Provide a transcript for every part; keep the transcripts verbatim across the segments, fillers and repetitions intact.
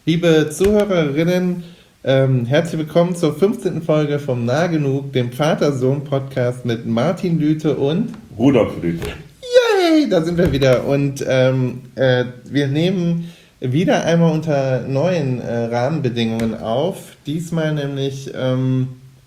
Liebe Zuhörerinnen, ähm, herzlich willkommen zur fünfzehnten Folge vom Nah Genug, dem Vater-Sohn-Podcast mit Martin Lüthe und Rudolf Lüthe. Yay, da sind wir wieder und ähm, äh, wir nehmen wieder einmal unter neuen äh, Rahmenbedingungen auf, diesmal nämlich ähm,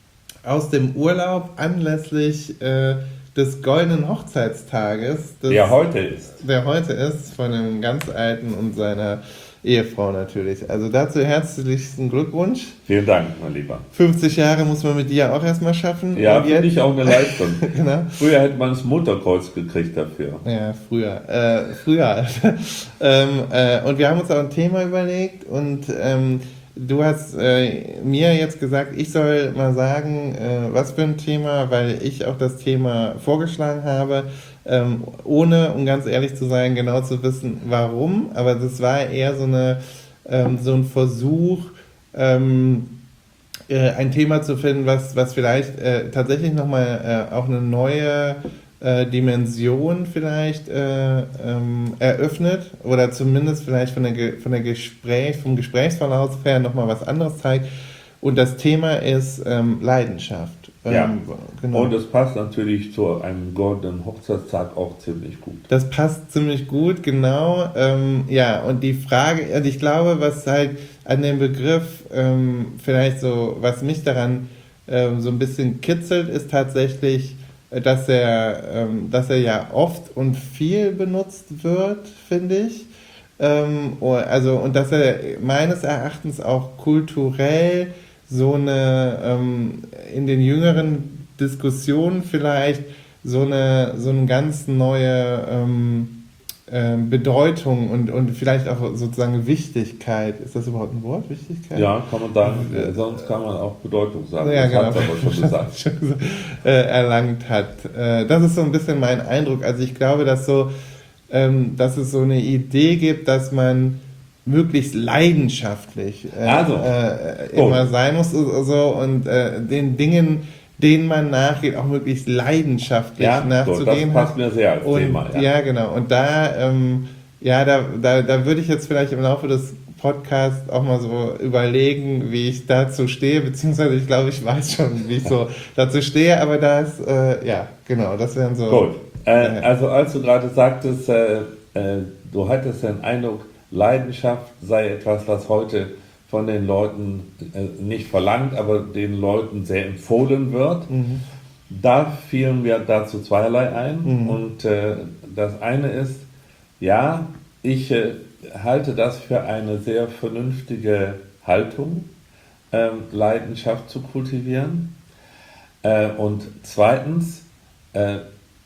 aus dem Urlaub anlässlich äh, des goldenen Hochzeitstages, des, Der heute ist. der heute ist, von dem ganz Alten und seiner Ehefrau natürlich. Also dazu herzlichsten Glückwunsch. Vielen Dank, mein Lieber. fünfzig Jahre muss man mit dir auch erstmal schaffen. Ja, Und finde jetzt- ich auch eine Leistung. Genau. Früher hätte man das Mutterkreuz gekriegt dafür. Ja, früher. Äh, früher. ähm, äh, und wir haben uns auch ein Thema überlegt und ähm, du hast äh, mir jetzt gesagt, ich soll mal sagen, äh, was für ein Thema, weil ich auch das Thema vorgeschlagen habe, ähm, ohne, um ganz ehrlich zu sein, genau zu wissen, warum. Aber das war eher so, eine, ähm, so ein Versuch, ähm, äh, ein Thema zu finden, was, was vielleicht äh, tatsächlich nochmal äh, auch eine neue äh, Dimension vielleicht äh, ähm, eröffnet oder zumindest vielleicht von der, Ge- von der Gespräch, vom Gesprächsverlauf her nochmal was anderes zeigt. Und das Thema ist ähm, Leidenschaft. Ähm, Ja. genau. Und es passt natürlich zu einem goldenen Hochzeitstag auch ziemlich gut. Das passt ziemlich gut, genau. Ähm, ja, und die Frage, und ich glaube, was halt an dem Begriff ähm, vielleicht so, was mich daran ähm, so ein bisschen kitzelt, ist tatsächlich, äh, dass er, ähm, dass er ja oft und viel benutzt wird, finde ich. Ähm, oh, also, und dass er meines Erachtens auch kulturell so eine, ähm, in den jüngeren Diskussionen vielleicht so eine, so eine ganz neue ähm, ähm, Bedeutung und, und vielleicht auch sozusagen Wichtigkeit. Ist das überhaupt ein Wort, Wichtigkeit? Ja, kann man sagen. Äh, sonst kann man auch Bedeutung sagen. Ja, das genau. hat es aber schon gesagt. Schon gesagt, äh, erlangt hat. Äh, das ist so ein bisschen mein Eindruck. Also ich glaube, dass so, ähm, dass es so eine Idee gibt, dass man möglichst leidenschaftlich äh, Also, äh, oh. immer sein muss so, so, und äh, den Dingen, denen man nachgeht, auch möglichst leidenschaftlich Ja, so, das nachzugehen passt hat. mir sehr als Und, Thema. ja. Ja. genau. Und da, ähm, ja, da, da, da würde ich jetzt vielleicht im Laufe des Podcasts auch mal so überlegen, wie ich dazu stehe, beziehungsweise ich glaube, ich weiß schon, wie ich so dazu stehe, aber da ist, äh, ja, genau, das wären so. Gut. Äh, Ja. also als du gerade sagtest, äh, äh, du hattest den Eindruck, Leidenschaft sei etwas, was heute von den Leuten äh, nicht verlangt, aber den Leuten sehr empfohlen wird. Mhm. Da fielen mir dazu zweierlei ein. Mhm. Und äh, das eine ist, ja, ich äh, halte das für eine sehr vernünftige Haltung, äh, Leidenschaft zu kultivieren. Äh, und zweitens, äh,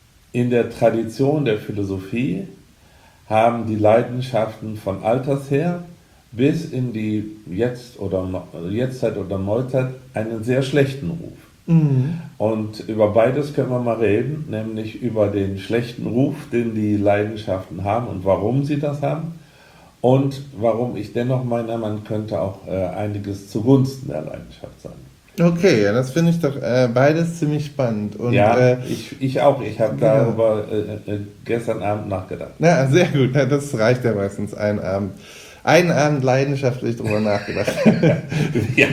in der Tradition der Philosophie haben die Leidenschaften von alters her bis in die Jetzt- oder No- Jetztzeit oder Neuzeit einen sehr schlechten Ruf. Mhm. Und über beides können wir mal reden, nämlich über den schlechten Ruf, den die Leidenschaften haben und warum sie das haben. Und warum ich dennoch meine, man könnte auch äh, einiges zugunsten der Leidenschaft sagen. Okay, ja, das finde ich doch äh, beides ziemlich spannend. Und, ja, äh, ich, ich auch. Ich habe genau. darüber äh, äh, gestern Abend nachgedacht. na, sehr gut, na, das reicht ja meistens einen Abend. Einen Abend leidenschaftlich drüber nachgedacht. ja,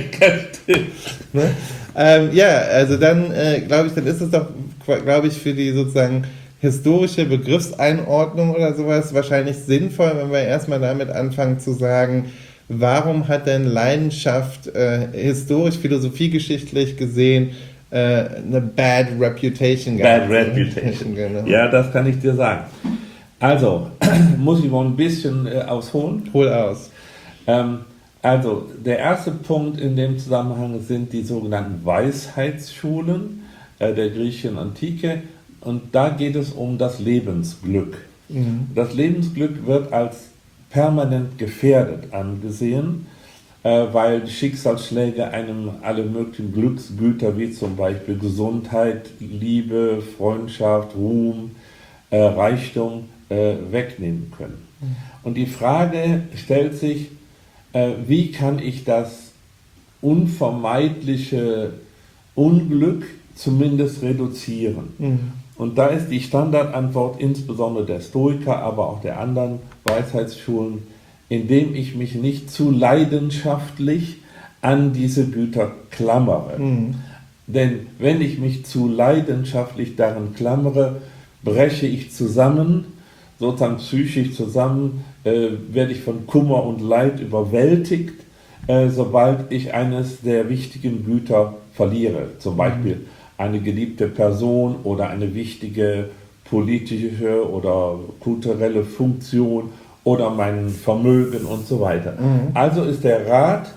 Ne? Ähm, ja, also dann äh, glaube ich, dann ist es doch, glaube ich, für die sozusagen historische Begriffseinordnung oder sowas wahrscheinlich sinnvoll, wenn wir erstmal damit anfangen zu sagen, warum hat denn Leidenschaft äh, historisch, philosophiegeschichtlich gesehen äh, eine bad reputation Bad gehabt? reputation. Genau. Ja, das kann ich dir sagen. Also, muss ich mal ein bisschen äh, ausholen. Hol aus. Ähm, also, der erste Punkt in dem Zusammenhang sind die sogenannten Weisheitsschulen äh, der griechischen Antike. Und da geht es um das Lebensglück. Mhm. Das Lebensglück wird als permanent gefährdet angesehen, äh, weil die Schicksalsschläge einem alle möglichen Glücksgüter wie zum Beispiel Gesundheit, Liebe, Freundschaft, Ruhm, äh, Reichtum äh, wegnehmen können. Mhm. Und die Frage stellt sich, äh, wie kann ich das unvermeidliche Unglück zumindest reduzieren? Mhm. Und da ist die Standardantwort insbesondere der Stoiker, aber auch der anderen Weisheitsschulen, indem ich mich nicht zu leidenschaftlich an diese Güter klammere. Mhm. Denn wenn ich mich zu leidenschaftlich daran klammere, breche ich zusammen, sozusagen psychisch zusammen, äh, werde ich von Kummer und Leid überwältigt, äh, sobald ich eines der wichtigen Güter verliere. Zum Beispiel mhm. eine geliebte Person oder eine wichtige politische oder kulturelle Funktion oder mein Vermögen und so weiter. Mhm. Also ist der Rat,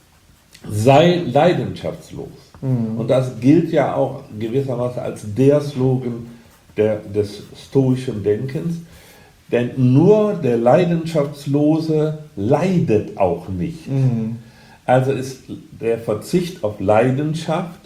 sei leidenschaftslos. Mhm. Und das gilt ja auch gewissermaßen als der Slogan der, des stoischen Denkens, denn nur der Leidenschaftslose leidet auch nicht. Mhm. Also ist der Verzicht auf Leidenschaft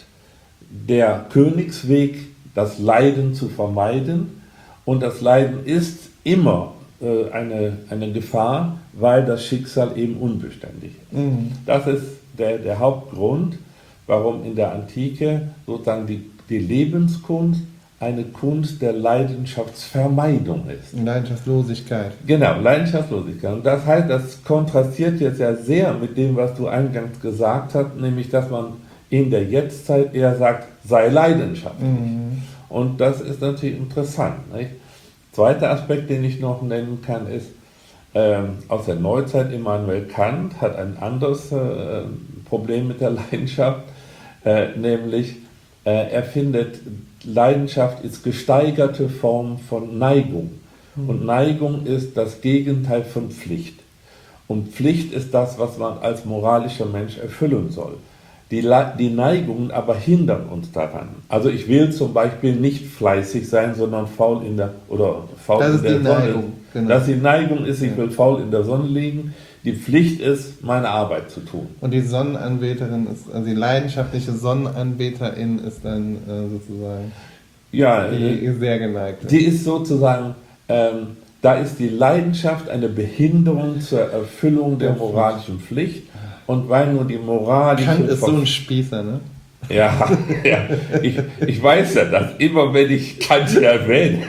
der Königsweg, das Leiden zu vermeiden, und das Leiden ist immer äh, eine, eine Gefahr, weil das Schicksal eben unbeständig ist. Mhm. Das ist der, der Hauptgrund, warum in der Antike sozusagen die, die Lebenskunst eine Kunst der Leidenschaftsvermeidung ist. Leidenschaftslosigkeit. Genau, Leidenschaftslosigkeit. Und das heißt, das kontrastiert jetzt ja sehr mit dem, was du eingangs gesagt hast, nämlich, dass man in der Jetztzeit eher sagt, sei leidenschaftlich. Mhm. Und das ist natürlich interessant. Nicht? Zweiter Aspekt, den ich noch nennen kann, ist, ähm, aus der Neuzeit, Immanuel Kant hat ein anderes äh, Problem mit der Leidenschaft, äh, nämlich äh, er findet, Leidenschaft ist gesteigerte Form von Neigung. Mhm. Und Neigung ist das Gegenteil von Pflicht. Und Pflicht ist das, was man als moralischer Mensch erfüllen soll. Die, die Neigungen aber hindern uns daran. Also ich will zum Beispiel nicht fleißig sein, sondern faul in der, oder faul das in der ist die Sonne. Neigung, genau. Dass die Neigung ist, ich will faul in der Sonne liegen. Die Pflicht ist, meine Arbeit zu tun. Und die Sonnenanbeterin ist, also die leidenschaftliche Sonnenanbeterin ist dann äh, sozusagen ja, die äh, sehr geneigte. Die ist sozusagen, ähm, da ist die Leidenschaft eine Behinderung zur Erfüllung der moralischen Pflicht. Und weil nur die moralische... Kant ist so ein Spießer, ne? Ja, ja. Ich, ich weiß ja, dass immer wenn ich Kant erwähne,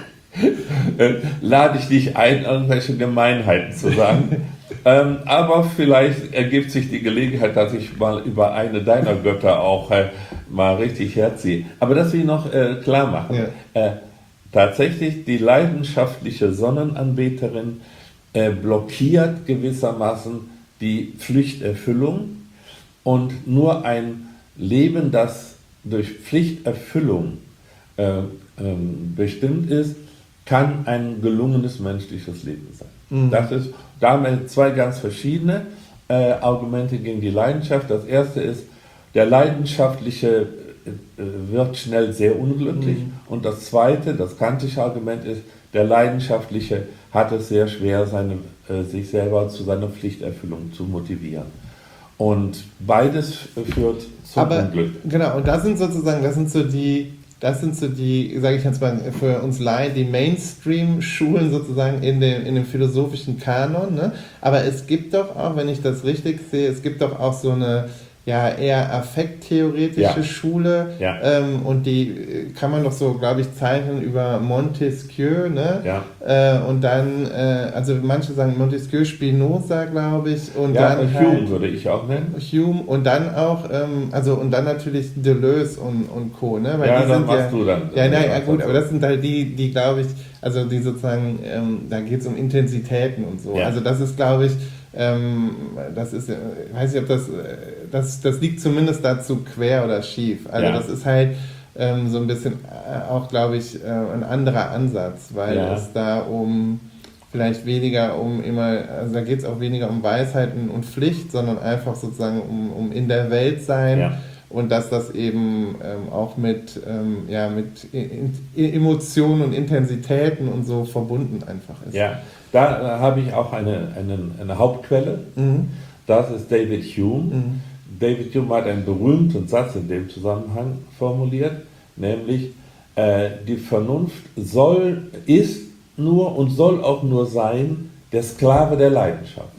äh, lade ich dich ein, irgendwelche Gemeinheiten zu sagen. ähm, aber vielleicht ergibt sich die Gelegenheit, dass ich mal über eine deiner Götter auch äh, mal richtig herziehe. Aber das will ich noch äh, klar machen. Ja. Äh, tatsächlich, die leidenschaftliche Sonnenanbeterin äh, blockiert gewissermaßen die Pflichterfüllung, und nur ein Leben, das durch Pflichterfüllung äh, ähm, bestimmt ist, kann ein gelungenes menschliches Leben sein. Mhm. Das ist, da haben wir zwei ganz verschiedene äh, Argumente gegen die Leidenschaft. Das erste ist, der Leidenschaftliche äh, wird schnell sehr unglücklich. Mhm. Und das zweite, das kantische Argument ist, der Leidenschaftliche hat es sehr schwer, seine, äh, sich selber zu seiner Pflichterfüllung zu motivieren. Und beides führt zum Aber, Unglück. Genau, und das sind sozusagen, das sind so die, das sind so die, sage ich jetzt mal, für uns Laien, die Mainstream-Schulen sozusagen in dem, in dem philosophischen Kanon. Ne? Aber es gibt doch auch, wenn ich das richtig sehe, es gibt doch auch so eine ja eher affekttheoretische ja. Schule ja. Ähm, und die kann man doch so, glaube ich, zeichnen über Montesquieu, ne? Ja. Äh, und dann, äh, also manche sagen Montesquieu, Spinoza, glaube ich, und ja, dann und halt, Hume würde ich auch nennen. Hume und dann auch, ähm, also und dann natürlich Deleuze und, und Co., ne? Weil ja, die dann machst ja, du dann. Ja, nein, ja, gut, aber das sind halt die, die glaube ich, also die sozusagen, ähm, da geht es um Intensitäten und so. Ja. Also das ist, glaube ich, Ähm, das ist, ich weiß nicht, ob das, das, das liegt zumindest dazu quer oder schief. Also ja. das ist halt ähm, so ein bisschen äh, auch, glaube ich, äh, ein anderer Ansatz, weil ja. es da um vielleicht weniger um immer, also da geht es auch weniger um Weisheiten und Pflicht, sondern einfach sozusagen um, um in der Welt sein. Ja. Und dass das eben ähm, auch mit, ähm, ja, mit Emotionen und Intensitäten und so verbunden einfach ist. Ja, da äh, habe ich auch eine, eine, eine Hauptquelle. Mhm. Das ist David Hume. Mhm. David Hume hat einen berühmten Satz in dem Zusammenhang formuliert, nämlich äh, die Vernunft soll, ist nur und soll auch nur sein der Sklave der Leidenschaft.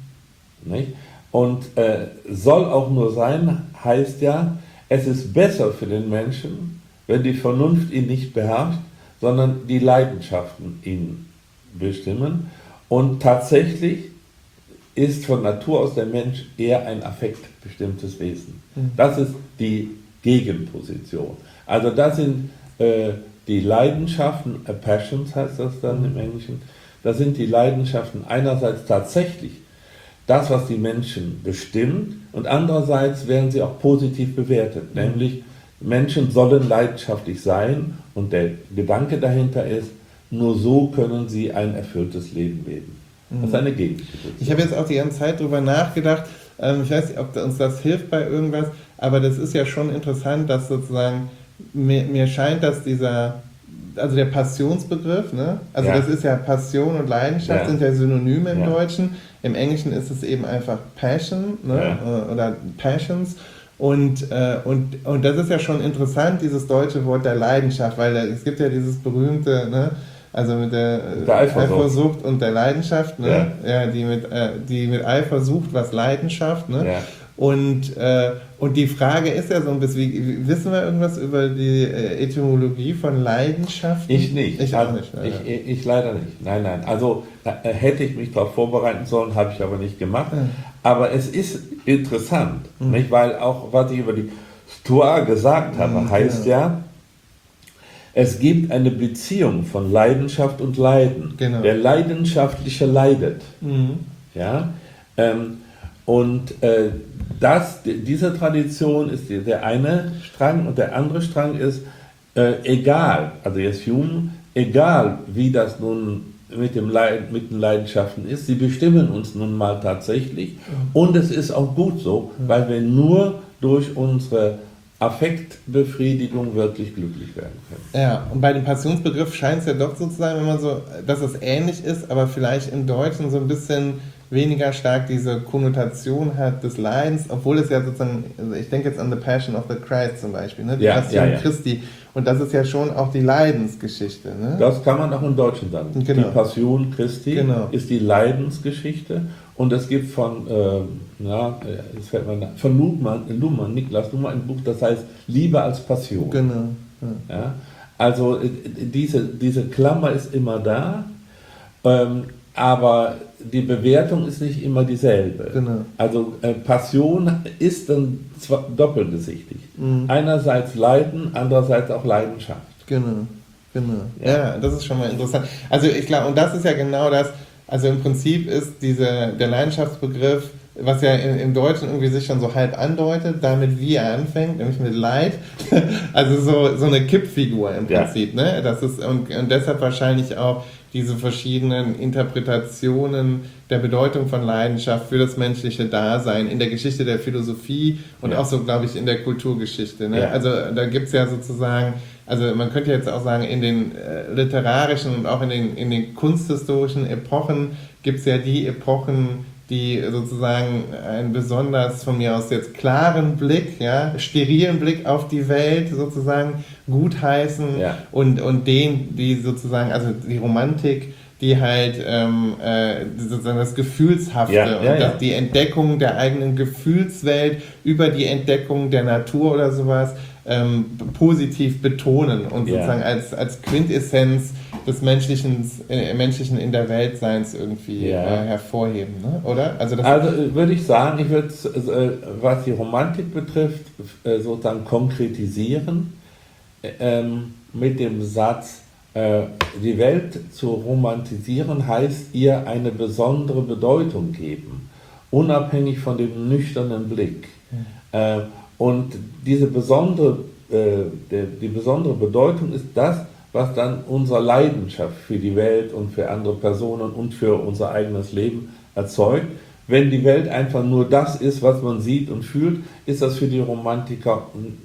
Mhm. Nicht? Und äh, soll auch nur sein, heißt ja, es ist besser für den Menschen, wenn die Vernunft ihn nicht beherrscht, sondern die Leidenschaften ihn bestimmen. Und tatsächlich ist von Natur aus der Mensch eher ein affektbestimmtes Wesen. Mhm. Das ist die Gegenposition. Also das sind äh, die Leidenschaften, äh, Passions heißt das dann im Englischen, das sind die Leidenschaften einerseits tatsächlich das, was die Menschen bestimmt, und andererseits werden sie auch positiv bewertet, mhm. nämlich Menschen sollen leidenschaftlich sein, und der Gedanke dahinter ist, nur so können sie ein erfülltes Leben leben. Das ist eine Gegenposition. Ich habe jetzt auch die ganze Zeit drüber nachgedacht, ähm, ich weiß nicht, ob uns das hilft bei irgendwas, aber das ist ja schon interessant, dass sozusagen, mir, mir scheint, dass dieser, also der Passionsbegriff, ne? Also ja. das ist ja Passion und Leidenschaft, ja. sind ja Synonyme im ja. Deutschen. Im Englischen ist es eben einfach Passion, ne? Ja. oder Passions. Und, äh, und, und das ist ja schon interessant, dieses deutsche Wort der Leidenschaft, weil da, es gibt ja dieses berühmte, ne? Also mit der, der Eifersucht. Eifersucht und der Leidenschaft, ne? Ja. Ja, die mit, äh, die mit Eifersucht, was Leidenschaft, ne? Ja. Und, äh, und die Frage ist ja so ein bisschen, wie, wissen wir irgendwas über die äh, Etymologie von Leidenschaft? Ich nicht. Ich also, auch nicht. Ich, ich, ich leider nicht. Nein, nein. Also äh, hätte ich mich darauf vorbereiten sollen, habe ich aber nicht gemacht. Mhm. Aber es ist interessant, mhm. nicht? Weil auch, was ich über die Stoa gesagt habe, mhm, heißt ja, ja, es gibt eine Beziehung von Leidenschaft und Leiden. Genau. Der Leidenschaftliche leidet. Mhm. Ja? Ähm, und äh, das, diese Tradition ist der eine Strang, und der andere Strang ist, äh, egal, also jetzt Hume, egal wie das nun mit, dem Leid, mit den Leidenschaften ist, sie bestimmen uns nun mal tatsächlich, mhm. und es ist auch gut so, mhm. weil wir nur durch unsere Affektbefriedigung wirklich glücklich werden können. Ja, und bei dem Passionsbegriff scheint es ja doch so zu sein, wenn man so, dass es ähnlich ist, aber vielleicht im Deutschen so ein bisschen weniger stark diese Konnotation hat des Leidens, obwohl es ja sozusagen, also ich denke jetzt an The Passion of the Christ zum Beispiel, ne? Die ja, Passion ja, ja. Christi, und das ist ja schon auch die Leidensgeschichte. Ne? Das kann man auch im Deutschen sagen. Genau. Die Passion Christi genau. ist die Leidensgeschichte, und es gibt von, äh, na, das fällt mir nach, von Luhmann, Luhmann, Niklas Luhmann ein Buch, das heißt Liebe als Passion. Genau. Ja. Ja? Also diese, diese Klammer ist immer da, ähm, aber die Bewertung ist nicht immer dieselbe. Genau. Also äh, Passion ist dann zwar doppelgesichtig. Mhm. Einerseits Leiden, andererseits auch Leidenschaft. Genau, genau. Ja, ja, das ist schon mal interessant. Also ich glaube, und das ist ja genau das, also im Prinzip ist diese, der Leidenschaftsbegriff, was ja im, im Deutschen irgendwie sich schon so halb andeutet, damit wie er anfängt, nämlich mit Leid, also so, so eine Kippfigur im Prinzip, ja. ne? Das ist, und, und deshalb wahrscheinlich auch diese verschiedenen Interpretationen der Bedeutung von Leidenschaft für das menschliche Dasein in der Geschichte der Philosophie und ja. auch so, glaube ich, in der Kulturgeschichte. Ne? Ja. Also da gibt es ja sozusagen, also man könnte jetzt auch sagen, in den äh, literarischen und auch in den, in den kunsthistorischen Epochen gibt es ja die Epochen, die sozusagen einen besonders von mir aus jetzt klaren Blick, ja, sterilen Blick auf die Welt sozusagen gutheißen ja. und, und den, die sozusagen, also die Romantik, die halt ähm, äh, sozusagen das Gefühlshafte ja, ja, und ja. Das, die Entdeckung der eigenen Gefühlswelt über die Entdeckung der Natur oder sowas ähm, positiv betonen und ja. sozusagen als, als Quintessenz des menschlichen, äh, menschlichen in der Weltseins irgendwie ja. äh, hervorheben, ne? Oder? Also, das also würde ich sagen, ich würde äh, was die Romantik betrifft, äh, sozusagen konkretisieren äh, mit dem Satz, äh, die Welt zu romantisieren heißt ihr eine besondere Bedeutung geben, unabhängig von dem nüchternen Blick. Mhm. Äh, und diese besondere, äh, der, die besondere Bedeutung ist das, was dann unsere Leidenschaft für die Welt und für andere Personen und für unser eigenes Leben erzeugt. Wenn die Welt einfach nur das ist, was man sieht und fühlt, ist das für die Romantiker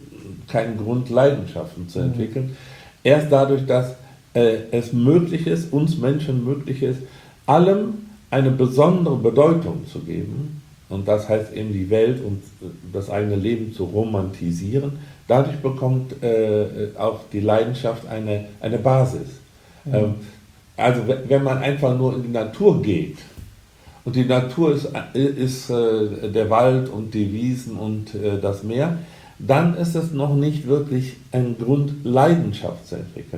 kein Grund, Leidenschaften zu entwickeln. Mhm. Erst dadurch, dass äh, es möglich ist, uns Menschen möglich ist, allem eine besondere Bedeutung zu geben, und das heißt eben die Welt und das eigene Leben zu romantisieren. Dadurch bekommt äh, auch die Leidenschaft eine, eine Basis. Mhm. Ähm, also wenn man einfach nur in die Natur geht, und die Natur ist, ist äh, der Wald und die Wiesen und äh, das Meer, dann ist es noch nicht wirklich ein Grund, Leidenschaft zu entwickeln.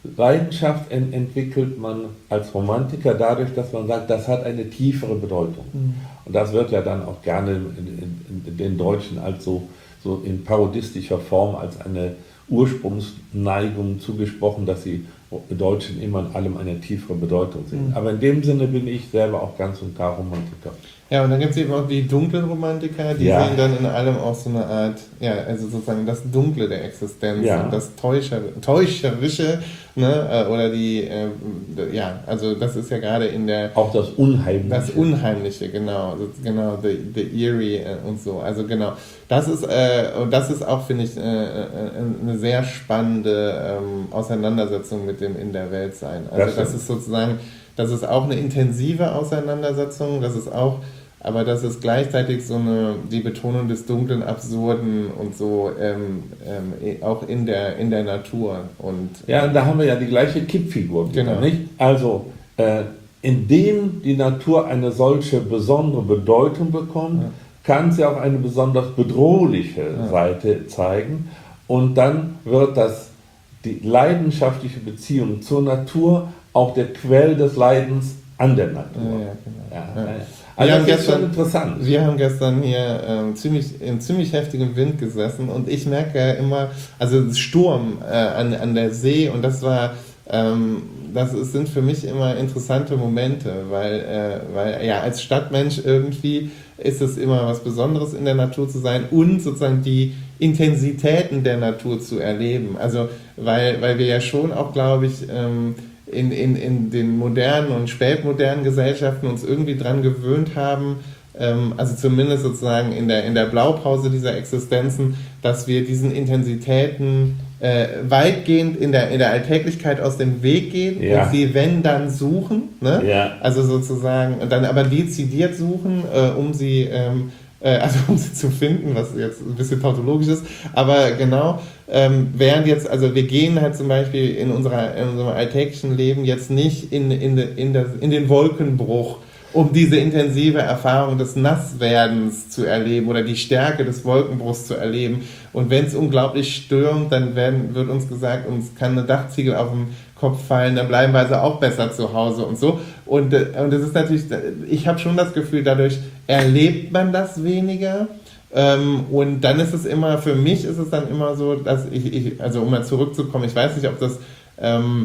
Leidenschaft ent- entwickelt man als Romantiker dadurch, dass man sagt, das hat eine tiefere Bedeutung. Mhm. Und das wird ja dann auch gerne in, in, in den Deutschen als so, so in parodistischer Form als eine Ursprungsneigung zugesprochen, dass die Deutschen immer in allem eine tiefere Bedeutung sehen. Mhm. Aber in dem Sinne bin ich selber auch ganz und gar Romantiker. Ja, und dann gibt es eben auch die dunklen Romantiker, die ja. sehen dann in allem auch so eine Art, ja, also sozusagen das Dunkle der Existenz ja. und das Täuscher, Täuscherische, ne, oder die, äh, ja, also das ist ja gerade in der... Auch das Unheimliche. Das Unheimliche, genau, das, genau, the, the Eerie äh, und so, also genau. Das ist, äh, und das ist auch, finde ich, äh, eine sehr spannende ähm, Auseinandersetzung mit dem In der Welt sein. Also das, das ist sozusagen, das ist auch eine intensive Auseinandersetzung, das ist auch... Aber das ist gleichzeitig so eine, die Betonung des Dunklen, Absurden und so, ähm, ähm, auch in der, in der Natur. Und, ja, und da haben wir ja die gleiche Kippfigur. Genau. Nicht? Also, äh, indem die Natur eine solche besondere Bedeutung bekommt, ja. kann sie auch eine besonders bedrohliche ja. Seite zeigen. Und dann wird das, die leidenschaftliche Beziehung zur Natur auch der Quell des Leidens an der Natur. Ja, ja, genau. Ja, ja. Ja. Also wir, das haben ist gestern, schon interessant. wir haben gestern hier ähm, ziemlich, in ziemlich heftigem Wind gesessen und ich merke ja immer, also Sturm äh, an, an der See und das war, ähm, das ist, sind für mich immer interessante Momente, weil, äh, weil ja als Stadtmensch irgendwie ist es immer was Besonderes in der Natur zu sein und sozusagen die Intensitäten der Natur zu erleben. Also weil, weil wir ja schon auch, glaube ich, ähm, In, in, in den modernen und spätmodernen Gesellschaften uns irgendwie dran gewöhnt haben, ähm, also zumindest sozusagen in der, in der Blaupause dieser Existenzen, dass wir diesen Intensitäten äh, weitgehend in der, in der Alltäglichkeit aus dem Weg gehen ja. und sie, wenn dann, suchen. Ne? Ja. Also sozusagen, dann aber dezidiert suchen, äh, um sie... Ähm, also um sie zu finden, was jetzt ein bisschen tautologisch ist, aber genau, ähm, während jetzt, also wir gehen halt zum Beispiel in, unserer, in unserem alltäglichen Leben jetzt nicht in, in, in, das, in den Wolkenbruch, um diese intensive Erfahrung des Nasswerdens zu erleben oder die Stärke des Wolkenbruchs zu erleben. Und wenn es unglaublich stürmt, dann werden, wird uns gesagt, uns kann eine Dachziegel auf dem Kopf fallen, dann bleiben wir also auch besser zu Hause und so. Und, und das ist natürlich, ich habe schon das Gefühl, dadurch erlebt man das weniger. Ähm, und dann ist es immer, für mich ist es dann immer so, dass ich, ich also um mal zurückzukommen, ich weiß nicht, ob das ähm,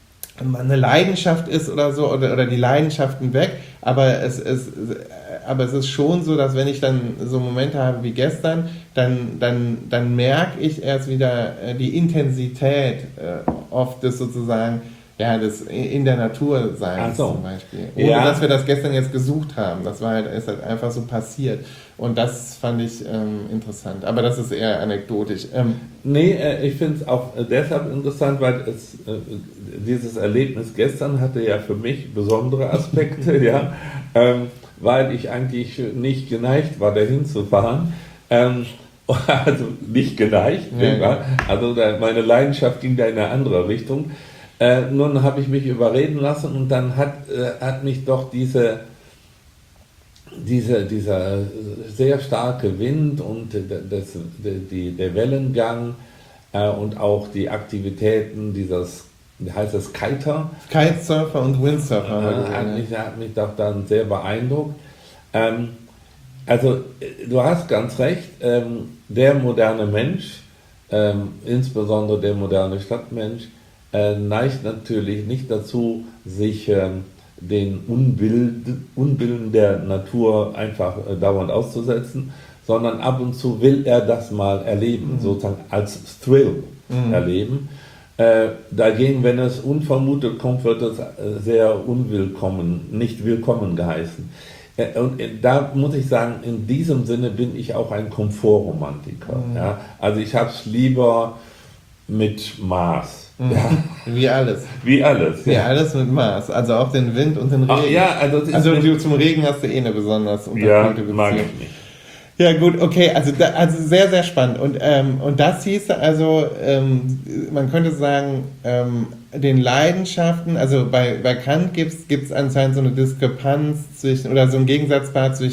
eine Leidenschaft ist oder so, oder, oder die Leidenschaften weg, aber es, es, aber es ist schon so, dass wenn ich dann so Momente habe wie gestern, dann, dann, dann merke ich erst wieder die Intensität äh, oft des sozusagen, ja, des in der Natur sein so. Zum Beispiel. Ohne ja. dass wir das gestern jetzt gesucht haben. Das war halt, ist halt einfach so passiert. Und das fand ich ähm, interessant. Aber das ist eher anekdotisch. Ähm, nee, äh, ich finde es auch deshalb interessant, weil es, äh, dieses Erlebnis gestern hatte ja für mich besondere Aspekte, ja, ähm, weil ich eigentlich nicht geneigt war, dahin zu fahren. Ähm, also nicht geneigt, ja, ja. Also da, meine Leidenschaft ging da in eine andere Richtung. Äh, nun habe ich mich überreden lassen und dann hat, äh, hat mich doch diese, diese, dieser sehr starke Wind und das, die, der Wellengang äh, und auch die Aktivitäten dieses, wie heißt das, Kiter? Kitesurfer und Windsurfer. Äh, hat, mich, hat mich doch dann sehr beeindruckt. Ähm, also du hast ganz recht, ähm, der moderne Mensch, ähm, insbesondere der moderne Stadtmensch, Äh, neigt natürlich nicht dazu, sich äh, den Unbild, Unbilden der Natur einfach äh, dauernd auszusetzen, sondern ab und zu will er das mal erleben, mhm. sozusagen als Thrill mhm. erleben. Äh, dagegen, wenn es unvermutet kommt, wird es äh, sehr unwillkommen, nicht willkommen geheißen. Äh, und äh, da muss ich sagen, in diesem Sinne bin ich auch ein Komfortromantiker. Mhm. Ja? Also ich habe es lieber mit Maß. Ja. Wie alles. Wie alles. Wie ja. alles mit Maß. Also auch den Wind und den Regen. Ach, ja, also also du, zum Regen hast du eh eine besonders unterkühlte Beziehung. Mag ich nicht. Ja gut, okay, also, da, also sehr, sehr spannend. Und, ähm, und das hieß also, ähm, man könnte sagen, ähm, den Leidenschaften, also bei, bei Kant gibt es anscheinend so eine Diskrepanz zwischen, oder so ein Gegensatzpaar zwischen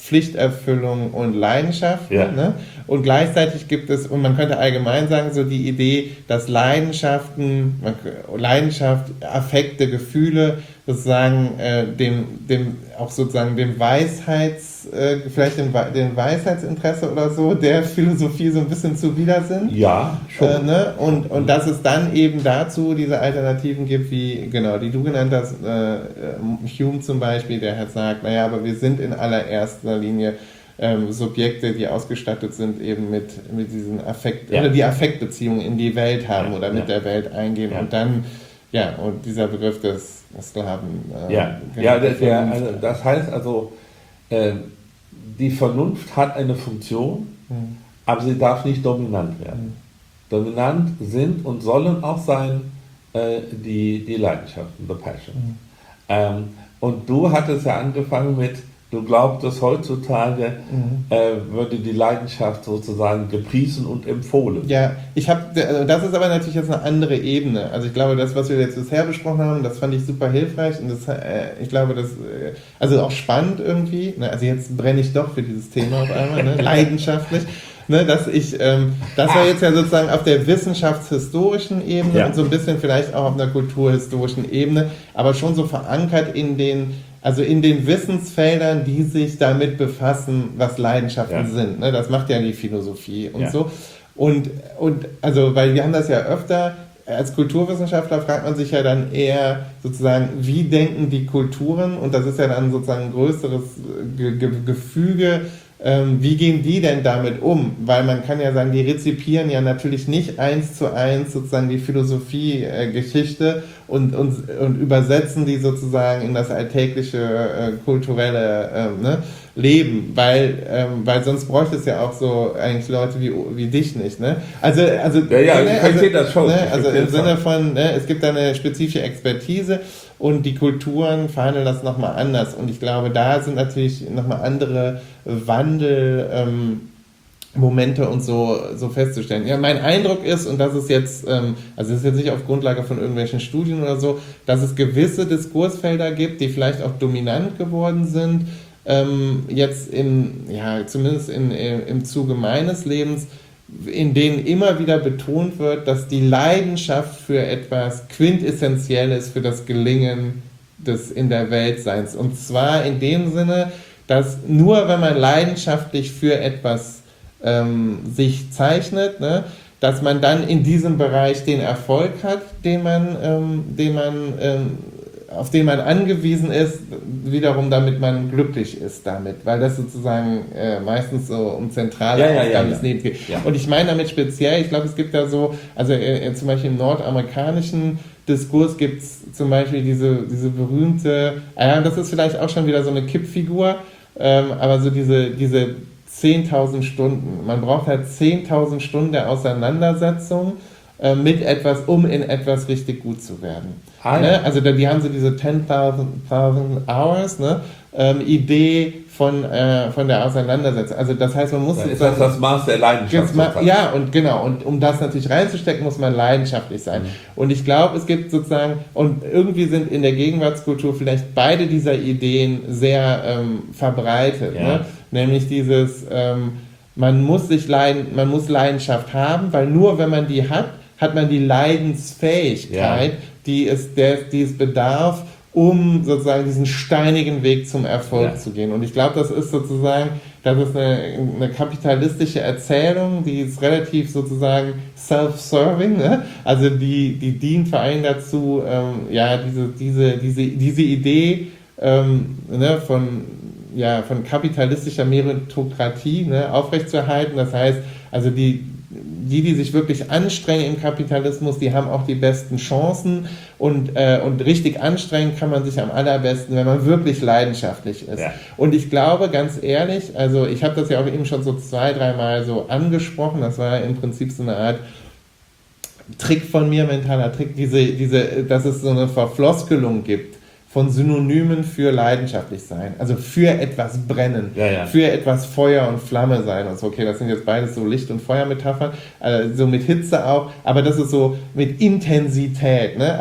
Pflichterfüllung und Leidenschaft. Ja. Ne? Und gleichzeitig gibt es, und man könnte allgemein sagen, so die Idee, dass Leidenschaften, Leidenschaft, Affekte, Gefühle sozusagen äh, dem, dem auch sozusagen dem Weisheits, äh, vielleicht dem, dem Weisheitsinteresse oder so, der Philosophie so ein bisschen zuwider sind. Ja, schon. Äh, ne? und, und dass es dann eben dazu diese Alternativen gibt, wie, genau, die du genannt hast, äh, Hume zum Beispiel, der halt sagt, naja, aber wir sind in allererster Linie ähm, Subjekte, die ausgestattet sind eben mit, mit diesen Affekt, ja. oder die Affektbeziehungen in die Welt haben ja, oder mit ja. der Welt eingehen ja. und dann, ja, und dieser Begriff des Sklaven. Äh, ja, ja der, der, also das heißt also, äh, die Vernunft hat eine Funktion, hm. aber sie darf nicht dominant werden. Hm. Dominant sind und sollen auch sein äh, die, die Leidenschaften, the passion. Hm. Ähm, und du hattest ja angefangen mit, du glaubtest heutzutage, mhm. äh, würde die Leidenschaft sozusagen gepriesen und empfohlen. Ja, ich habe, das ist aber natürlich jetzt eine andere Ebene. Also ich glaube, das, was wir jetzt bisher besprochen haben, das fand ich super hilfreich und das, äh, ich glaube, das, äh, also auch spannend irgendwie. Ne? Also jetzt brenne ich doch für dieses Thema auf einmal, ne? Leidenschaftlich. Ne, dass ich, ähm, das war jetzt ja sozusagen auf der wissenschaftshistorischen Ebene ja. und so ein bisschen vielleicht auch auf einer kulturhistorischen Ebene, aber schon so verankert in den, also in den Wissensfeldern, die sich damit befassen, was Leidenschaften ja. sind. Ne, das macht ja die Philosophie und ja. so. Und, und also, weil wir haben das ja öfter, als Kulturwissenschaftler fragt man sich ja dann eher sozusagen, wie denken die Kulturen? Und das ist ja dann sozusagen ein größeres Ge- Ge- Gefüge. Wie gehen die denn damit um? Weil man kann ja sagen, die rezipieren ja natürlich nicht eins zu eins sozusagen die Philosophie-Geschichte und, und, und übersetzen die sozusagen in das alltägliche äh, kulturelle äh, ne, Leben, weil, ähm, weil sonst bräuchte es ja auch so eigentlich Leute wie, wie dich nicht. Ne? Also, also, ja, ja, ne, ich also, das schon. Ne, also im Sinne von, ne, es gibt da eine spezifische Expertise und die Kulturen verhandeln das nochmal anders. Und ich glaube, da sind natürlich nochmal andere Wandel, ähm, Momente und so, so festzustellen. Ja, mein Eindruck ist, und das ist jetzt, ähm, also das ist jetzt nicht auf Grundlage von irgendwelchen Studien oder so, dass es gewisse Diskursfelder gibt, die vielleicht auch dominant geworden sind, ähm, jetzt in, ja, zumindest in, in, im Zuge meines Lebens, in denen immer wieder betont wird, dass die Leidenschaft für etwas Quintessentielles für das Gelingen des in der Welt Seins. Und zwar in dem Sinne, dass nur wenn man leidenschaftlich für etwas ähm, sich zeichnet, ne, dass man dann in diesem Bereich den Erfolg hat, den man, ähm, den man, ähm, auf den man angewiesen ist, wiederum damit man glücklich ist damit, weil das sozusagen äh, meistens so um zentrale ja, ja, Aufgaben ja, des Lebens geht. Ja. Und ich meine damit speziell, ich glaube, es gibt da so, also äh, zum Beispiel im nordamerikanischen Diskurs gibt es zum Beispiel diese, diese berühmte, ja, das ist vielleicht auch schon wieder so eine Kippfigur, ähm, aber so diese, diese zehntausend Stunden. Man braucht halt zehntausend Stunden der Auseinandersetzung äh, mit etwas, um in etwas richtig gut zu werden. Ah, ne? Ja. Also da, die haben so diese zehntausend Hours, ne? ähm, Idee von, äh, von der Auseinandersetzung. Also das heißt, man muss... Dann ist das das Maß der Leidenschaft. Ma- ja, und genau. Und um das natürlich reinzustecken, muss man leidenschaftlich sein. Mhm. Und ich glaube, es gibt sozusagen, und irgendwie sind in der Gegenwartskultur vielleicht beide dieser Ideen sehr ähm, verbreitet. Ja. Ne? Nämlich dieses, ähm, man muss sich leiden, man muss Leidenschaft haben, weil nur wenn man die hat, hat man die Leidensfähigkeit, ja. die, es, der, die es bedarf, um sozusagen diesen steinigen Weg zum Erfolg ja. zu gehen. Und ich glaube, das ist sozusagen, das ist eine, eine kapitalistische Erzählung, die ist relativ sozusagen self-serving, ne? Also die, die dient vor allem dazu, ähm, ja, diese, diese, diese, diese Idee ähm, ne, von, ja, von kapitalistischer Meritokratie ne, aufrechtzuerhalten. Das heißt, also die Die, die sich wirklich anstrengen im Kapitalismus, die haben auch die besten Chancen und, äh, und richtig anstrengen kann man sich am allerbesten, wenn man wirklich leidenschaftlich ist. Ja. Und ich glaube, ganz ehrlich, also ich habe das ja auch eben schon so zwei, dreimal so angesprochen, das war im Prinzip so eine Art Trick von mir, mentaler Trick, diese, diese, dass es so eine Verfloskelung gibt von Synonymen für leidenschaftlich sein, also für etwas brennen, ja, ja. für etwas Feuer und Flamme sein und so. Okay, das sind jetzt beides so Licht- und Feuermetaphern, also so mit Hitze auch, aber das ist so mit Intensität, ne? Also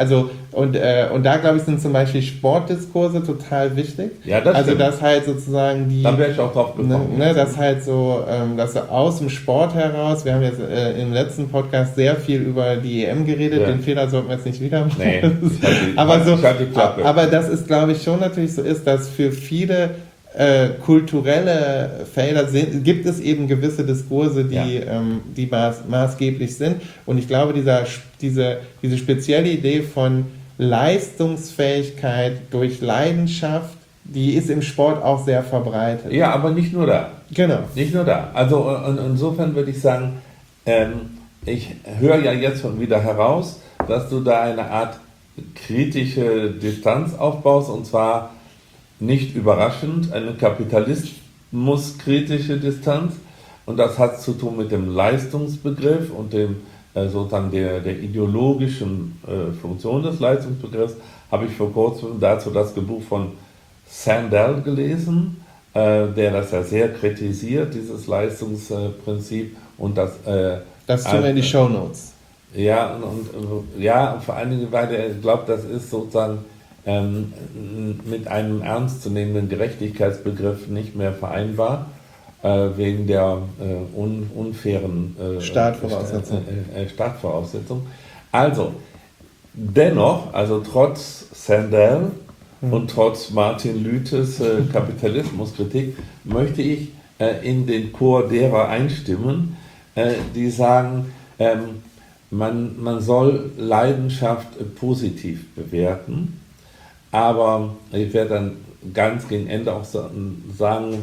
und, äh, und da, glaube ich, sind zum Beispiel Sportdiskurse total wichtig. Ja, das also, stimmt. dass halt sozusagen die... Da wäre ich auch drauf gekommen. Ne, ne, dass halt so, ähm, dass so aus dem Sport heraus, wir haben jetzt äh, im letzten Podcast sehr viel über die E M geredet, Ja. den Fehler sollten wir jetzt nicht wieder machen. Nee, ich hatte die- aber, so, ich hatte die Klappe. aber das ist, glaube ich, schon natürlich so ist, dass für viele äh, kulturelle Felder sind, gibt es eben gewisse Diskurse, die, Ja. ähm, die maß, maßgeblich sind. Und ich glaube, dieser, diese, diese spezielle Idee von Leistungsfähigkeit durch Leidenschaft, die ist im Sport auch sehr verbreitet. Ja, aber nicht nur da. Genau. Nicht nur da. Also und, insofern würde ich sagen, ähm, ich höre ja jetzt schon wieder heraus, dass du da eine Art kritische Distanz aufbaust, und zwar nicht überraschend, eine kapitalismuskritische Distanz, und das hat zu tun mit dem Leistungsbegriff und dem äh, sozusagen der, der ideologischen äh, Funktion des Leistungsbegriffs. Habe ich vor kurzem dazu das Buch von Sandel gelesen, äh, der das ja sehr kritisiert, dieses Leistungsprinzip, und das äh, Das tun wir in die Shownotes. ja, und, und, ja, vor allen Dingen, weil er glaubt, das ist sozusagen ähm, mit einem ernstzunehmenden Gerechtigkeitsbegriff nicht mehr vereinbar, äh, wegen der äh, un, unfairen äh, Startvoraussetzung. Äh, äh, Startvoraussetzung. Also, dennoch, also trotz Sandel hm. und trotz Martin Lüthes äh, Kapitalismuskritik, möchte ich äh, in den Chor derer einstimmen, äh, die sagen, ähm, Man, man soll Leidenschaft positiv bewerten, aber ich werde dann ganz gegen Ende auch sagen,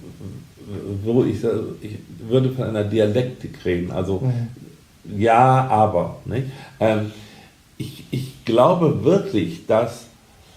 wo ich, ich würde von einer Dialektik reden, also mhm. ja, aber. Nicht? Ähm, ich, ich glaube wirklich, dass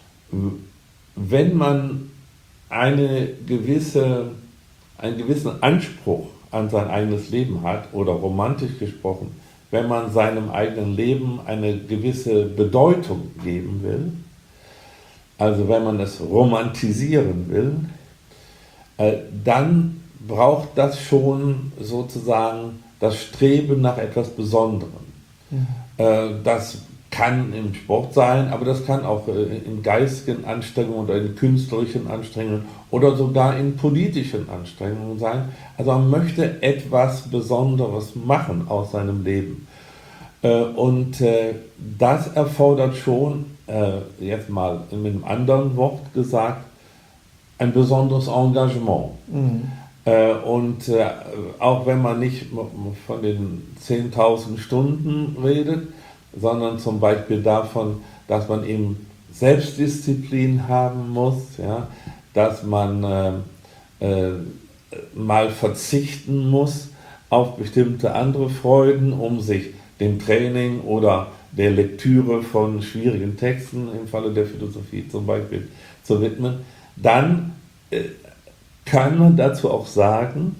wenn man eine gewisse, einen gewissen Anspruch an sein eigenes Leben hat, oder romantisch gesprochen, wenn man seinem eigenen Leben eine gewisse Bedeutung geben will, also wenn man es romantisieren will, äh, dann braucht das schon sozusagen das Streben nach etwas Besonderem. Mhm. Äh, das kann im Sport sein, aber das kann auch äh, in geistigen Anstrengungen oder in künstlerischen Anstrengungen oder sogar in politischen Anstrengungen sein. Also man möchte etwas Besonderes machen aus seinem Leben. Äh, und äh, das erfordert schon, äh, jetzt mal mit einem anderen Wort gesagt, ein besonderes Engagement. Mhm. Äh, und äh, auch wenn man nicht von den zehntausend Stunden redet, sondern zum Beispiel davon, dass man eben Selbstdisziplin haben muss, ja, dass man äh, äh, mal verzichten muss auf bestimmte andere Freuden, um sich dem Training oder der Lektüre von schwierigen Texten, im Falle der Philosophie zum Beispiel, zu widmen, dann äh, kann man dazu auch sagen,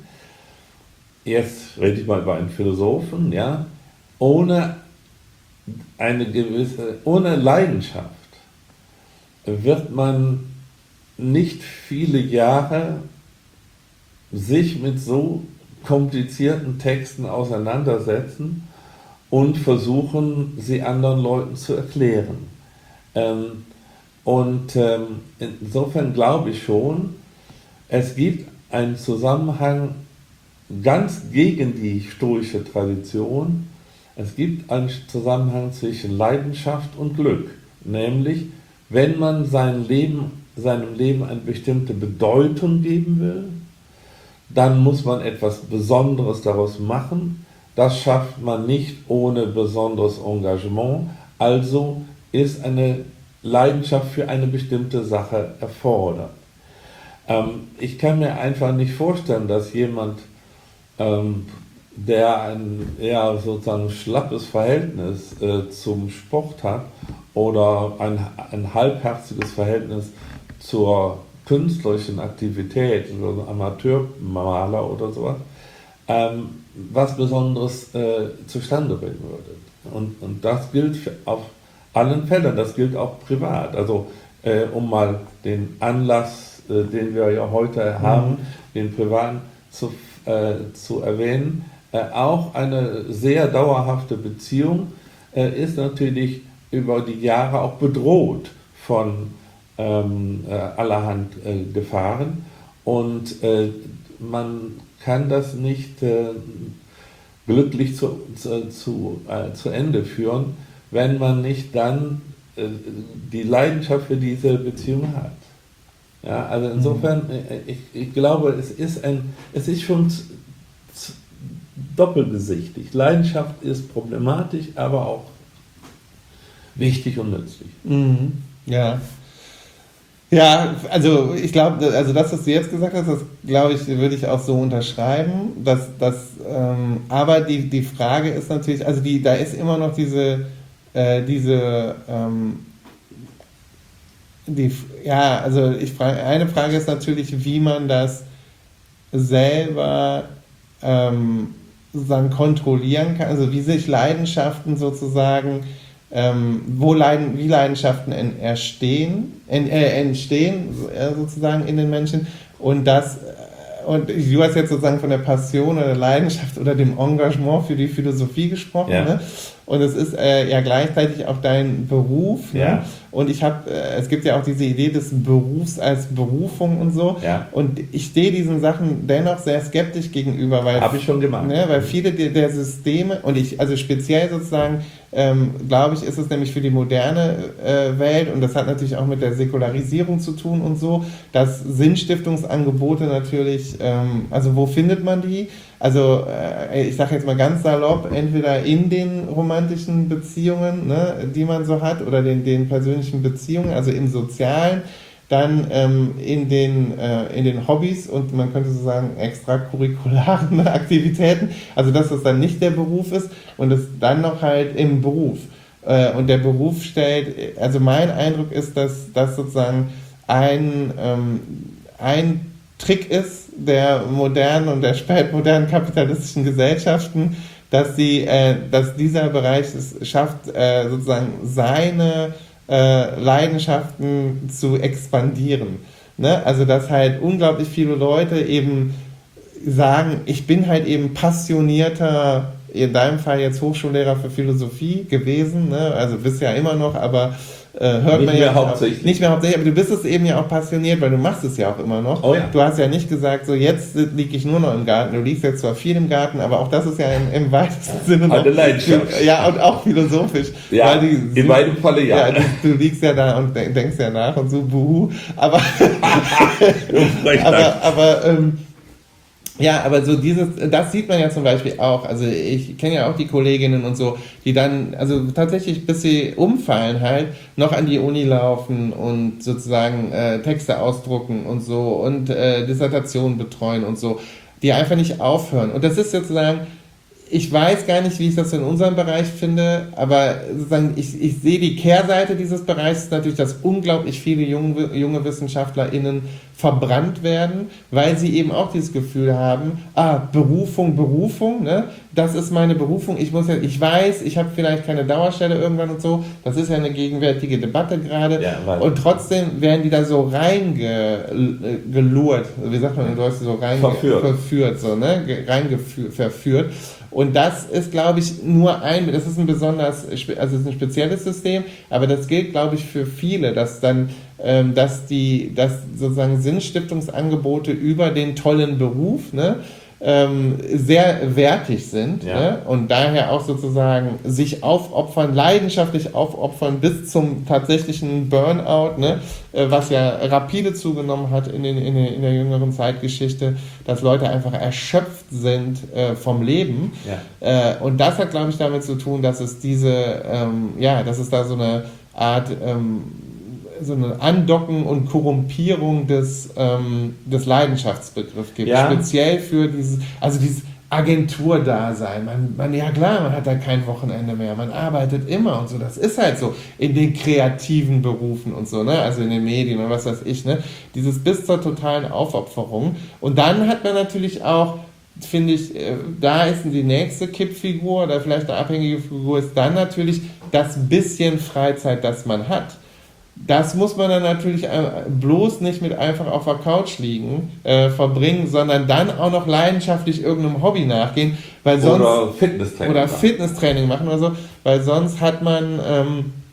jetzt rede ich mal über einen Philosophen, ja, ohne eine gewisse, ohne Leidenschaft wird man nicht viele Jahre sich mit so komplizierten Texten auseinandersetzen und versuchen, sie anderen Leuten zu erklären. Ähm, und ähm, insofern glaube ich schon, es gibt einen Zusammenhang ganz gegen die stoische Tradition. Es gibt einen Zusammenhang zwischen Leidenschaft und Glück, nämlich wenn man sein Leben, seinem Leben eine bestimmte Bedeutung geben will, dann muss man etwas Besonderes daraus machen. Das schafft man nicht ohne besonderes Engagement, also ist eine Leidenschaft für eine bestimmte Sache erfordert. Ähm, ich kann mir einfach nicht vorstellen, dass jemand, ähm, der ein eher sozusagen schlappes Verhältnis äh, zum Sport hat oder ein, ein halbherziges Verhältnis zur künstlerischen Aktivität, so ein Amateurmaler oder sowas, ähm, was Besonderes äh, zustande bringen würde. Und, und das gilt für, auf allen Fällen, das gilt auch privat. Also äh, um mal den Anlass, äh, den wir ja heute haben, mhm. den privaten zu, äh, zu erwähnen, äh, auch eine sehr dauerhafte Beziehung äh, ist natürlich über die Jahre auch bedroht von ähm, äh, allerhand äh, Gefahren und äh, man kann das nicht äh, glücklich zu, zu, zu, äh, zu Ende führen, wenn man nicht dann äh, die Leidenschaft für diese Beziehung hat. Ja, also insofern, äh, ich, ich glaube, es ist, ein, es ist schon z- z- doppelgesichtig. Leidenschaft ist problematisch, aber auch wichtig und nützlich. Mhm. Ja. Ja, also ich glaube, also das, was du jetzt gesagt hast, das glaube ich, würde ich auch so unterschreiben. Dass, dass, ähm, aber die, die Frage ist natürlich, also die, da ist immer noch diese, äh, diese, ähm, die, ja, also ich frage, eine Frage ist natürlich, wie man das selber ähm, sozusagen kontrollieren kann, also wie sich Leidenschaften sozusagen ähm, wo Leiden, wie Leidenschaften en, erstehen, en, äh, entstehen äh, sozusagen in den Menschen und das äh, und du hast jetzt sozusagen von der Passion oder der Leidenschaft oder dem Engagement für die Philosophie gesprochen, Ja. ne? Und es ist äh, ja gleichzeitig auch dein Beruf, ne? Ja. Und ich habe, äh, es gibt ja auch diese Idee des Berufs als Berufung und so. Ja. Und ich stehe diesen Sachen dennoch sehr skeptisch gegenüber, weil, Habe ich schon gemacht. ne, weil viele der, der Systeme, und ich, also speziell sozusagen, ähm, glaube ich, ist es nämlich für die moderne äh, Welt, und das hat natürlich auch mit der Säkularisierung zu tun und so, dass Sinnstiftungsangebote natürlich, ähm, also wo findet man die? Also äh, ich sage jetzt mal ganz salopp, entweder in den romantischen Beziehungen, ne, die man so hat, oder den, den persönlichen Beziehungen, also im Sozialen, dann ähm, in, den, äh, in den Hobbys und man könnte so sagen extracurricularen Aktivitäten, also dass das dann nicht der Beruf ist und es dann noch halt im Beruf. Äh, und der Beruf stellt, also mein Eindruck ist, dass das sozusagen ein, ähm, ein Trick ist der modernen und der spätmodernen kapitalistischen Gesellschaften, dass, sie, äh, dass dieser Bereich es schafft, äh, sozusagen seine äh, Leidenschaften zu expandieren. Ne? Also dass halt unglaublich viele Leute eben sagen, ich bin halt eben passionierter, in deinem Fall jetzt Hochschullehrer für Philosophie gewesen, ne? Also bist ja immer noch, aber äh, hört nicht man mehr ja hauptsächlich. Auch, nicht mehr hauptsächlich, aber du bist es eben ja auch passioniert, weil du machst es ja auch immer noch. Oh ja. Du hast ja nicht gesagt, so jetzt liege ich nur noch im Garten. Du liegst jetzt zwar viel im Garten, aber auch das ist ja im, im weitesten Sinne noch Eine Leidenschaft. Ja, und auch philosophisch. Ja, weil die, in beidem Falle ja. ja du, du liegst ja da und denk, denkst ja nach und so, buhu. Aber, aber, aber ähm, ja, aber so dieses, das sieht man ja zum Beispiel auch, also ich kenne ja auch die Kolleginnen und so, die dann, also tatsächlich bis sie umfallen halt, noch an die Uni laufen und sozusagen äh, Texte ausdrucken und so und äh, Dissertationen betreuen und so, die einfach nicht aufhören. Und das ist sozusagen, ich weiß gar nicht, wie ich das in unserem Bereich finde, aber sozusagen ich, ich sehe die Kehrseite dieses Bereichs ist natürlich, dass unglaublich viele junge, junge WissenschaftlerInnen verbrannt werden, weil sie eben auch dieses Gefühl haben, ah, Berufung, Berufung, ne? Das ist meine Berufung, ich muss ja, ich weiß, ich habe vielleicht keine Dauerstelle irgendwann und so, das ist ja eine gegenwärtige Debatte gerade, Ja, weil- und trotzdem werden die da so reingelurrt, wie sagt man in Deutsch, so rein Verführt. verführt, so, ne? Reingeführt, verführt. Und das ist, glaube ich, nur ein, das ist ein besonders, also es ist ein spezielles System, aber das gilt, glaube ich, für viele, dass dann, ähm, dass die, dass sozusagen Sinnstiftungsangebote über den tollen Beruf, ne, ähm, sehr wertig sind, Ja. ne, und daher auch sozusagen sich aufopfern, leidenschaftlich aufopfern bis zum tatsächlichen Burnout, ne, äh, was ja rapide zugenommen hat in, den, in, den, in der jüngeren Zeitgeschichte, dass Leute einfach erschöpft sind äh, vom Leben. Ja. Äh, und das hat, glaube ich, damit zu tun, dass es diese, ähm, ja, dass es da so eine Art, ähm, so eine Andocken und Korrumpierung des, ähm, des Leidenschaftsbegriffs gibt. Ja. Speziell für dieses, also dieses Agenturdasein. Man, man, ja klar, man hat da kein Wochenende mehr, man arbeitet immer und so. Das ist halt so in den kreativen Berufen und so, ne? Also in den Medien und was weiß ich, ne? Dieses bis zur totalen Aufopferung. Und dann hat man natürlich auch, finde ich, da ist die nächste Kippfigur oder vielleicht eine abhängige Figur, ist dann natürlich das bisschen Freizeit, das man hat. Das muss man dann natürlich bloß nicht mit einfach auf der Couch liegen, äh, verbringen, sondern dann auch noch leidenschaftlich irgendeinem Hobby nachgehen, weil sonst, Oder Fitnesstraining. oder machen. Fitnesstraining machen oder so, weil sonst hat man, ähm,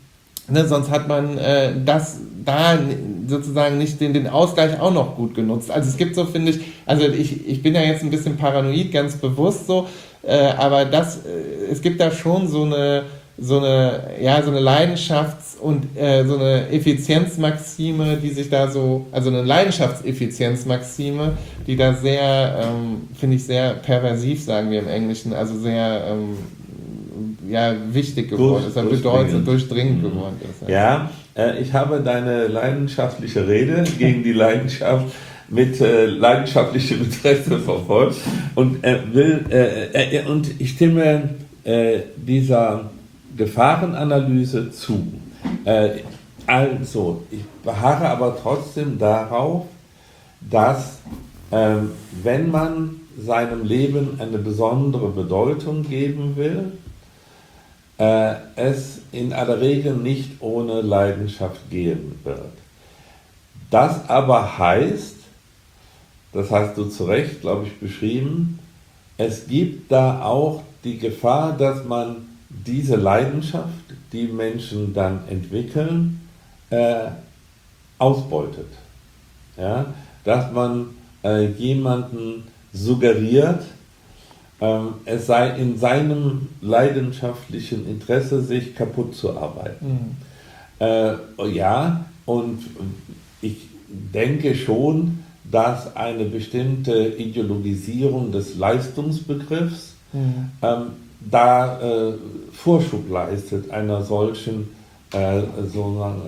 ne, sonst hat man äh, das da sozusagen nicht den, den Ausgleich auch noch gut genutzt. Also es gibt so, finde ich, also ich, ich bin ja jetzt ein bisschen paranoid, ganz bewusst so, äh, aber das, äh, es gibt da schon so eine, so eine, ja, so eine Leidenschafts- und äh, so eine Effizienzmaxime, die sich da so, also eine Leidenschaftseffizienzmaxime, die da sehr, ähm, finde ich, sehr perversiv, sagen wir im Englischen, also sehr, ähm, ja, wichtig geworden ist, bedeutend durchdringend geworden ist. Ja, äh, ich habe deine leidenschaftliche Rede gegen die Leidenschaft mit äh, leidenschaftlichem Interesse verfolgt und äh, will äh, äh, und ich stimme äh, dieser Gefahrenanalyse zu. Äh, also, ich beharre aber trotzdem darauf, dass äh, wenn man seinem Leben eine besondere Bedeutung geben will, äh, es in aller Regel nicht ohne Leidenschaft gehen wird. Das aber heißt, das hast du zu Recht, glaube ich, beschrieben, es gibt da auch die Gefahr, dass man diese Leidenschaft, die Menschen dann entwickeln, äh, ausbeutet. Ja? Dass man äh, jemanden suggeriert, ähm, es sei in seinem leidenschaftlichen Interesse, sich kaputt zu arbeiten. Mhm. Äh, ja, und ich denke schon, dass eine bestimmte Ideologisierung des Leistungsbegriffs mhm. ähm, da äh, Vorschub leistet einer solchen äh, sozusagen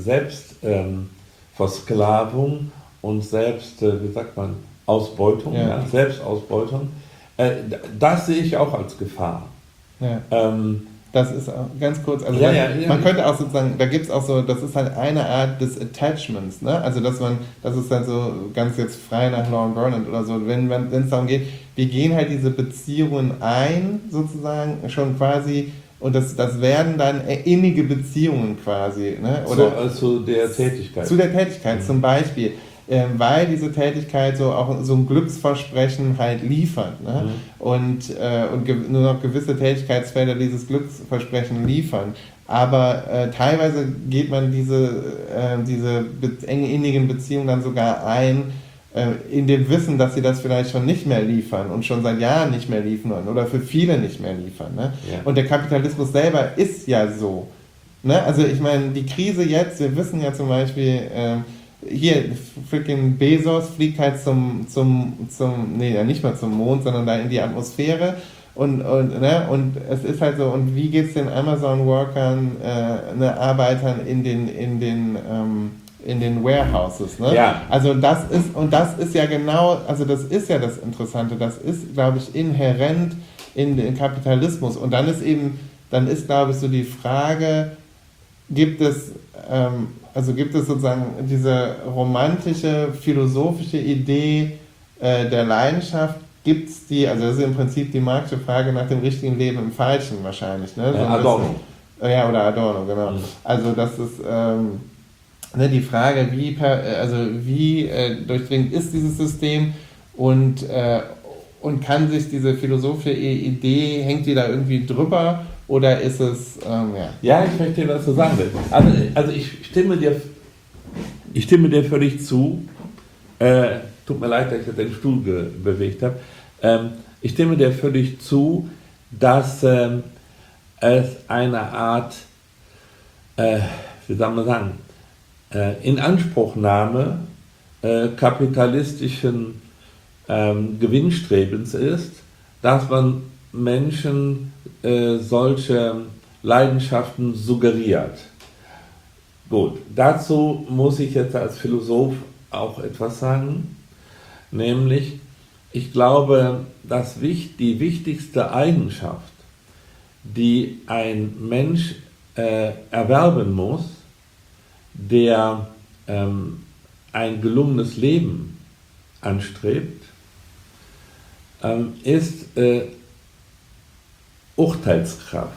Selbstversklavung ähm, und Selbst, äh, wie sagt man, Ausbeutung, ja. Ja, Selbstausbeutung. Äh, das sehe ich auch als Gefahr. Ja. Ähm, das ist auch, ganz kurz, also ja, das, ja, ja, man könnte auch sozusagen, da gibt es auch so, das ist halt eine Art des Attachments, ne? Also dass man, das ist dann so ganz jetzt frei nach Lauren Burnett oder so, wenn wenn es darum geht, wir gehen halt diese Beziehungen ein, sozusagen, schon quasi, und das, das werden dann innige Beziehungen quasi, ne? Oder zu, zu der Tätigkeit. Zu der Tätigkeit, mhm. zum Beispiel. Ähm, weil diese Tätigkeit so auch so ein Glücksversprechen halt liefert. Ne? Mhm. Und, äh, und ge- nur noch gewisse Tätigkeitsfelder dieses Glücksversprechen liefern. Aber äh, teilweise geht man diese, äh, diese be- enge innigen Beziehungen dann sogar ein, äh, in dem Wissen, dass sie das vielleicht schon nicht mehr liefern und schon seit Jahren nicht mehr liefern oder für viele nicht mehr liefern. Ne? Ja. Und der Kapitalismus selber ist ja so. Ne? Also ich meine, die Krise jetzt, wir wissen ja zum Beispiel, äh, hier, freaking Bezos fliegt halt zum, zum, zum, nee, ja nicht mal zum Mond, sondern da in die Atmosphäre und, und, ne, und es ist halt so, und wie geht's den Amazon-Workern, äh, ne, Arbeitern in den, in den, ähm, in den Warehouses, ne? Ja. Also das ist, und das ist ja genau, also das ist ja das Interessante, das ist, glaube ich, inhärent in den Kapitalismus und dann ist eben, dann ist, glaube ich, so die Frage, gibt es, ähm, also gibt es sozusagen diese romantische, philosophische Idee äh, der Leidenschaft, gibt es die, also das ist im Prinzip die Marxische Frage nach dem richtigen Leben im Falschen wahrscheinlich. Ne? So äh, Adorno. Bisschen, ja, oder Adorno, genau. Mhm. Also das ist ähm, ne, die Frage, wie, per, also wie äh, durchdringend ist dieses System und, äh, und kann sich diese philosophische Idee, hängt die da irgendwie drüber? Oder ist es, ähm, ja. Ja, ich verstehe, was du sagen willst. Also, also ich, stimme dir, ich stimme dir völlig zu. Äh, tut mir leid, dass ich den Stuhl ge- bewegt habe. Ähm, ich stimme dir völlig zu, dass ähm, es eine Art, äh, wie soll man sagen, äh, Inanspruchnahme äh, kapitalistischen ähm, Gewinnstrebens ist, dass man Menschen äh, solche Leidenschaften suggeriert. Gut, dazu muss ich jetzt als Philosoph auch etwas sagen, nämlich ich glaube, dass die wichtigste Eigenschaft, die ein Mensch äh, erwerben muss, der ähm, ein gelungenes Leben anstrebt, ähm, ist äh, Urteilskraft.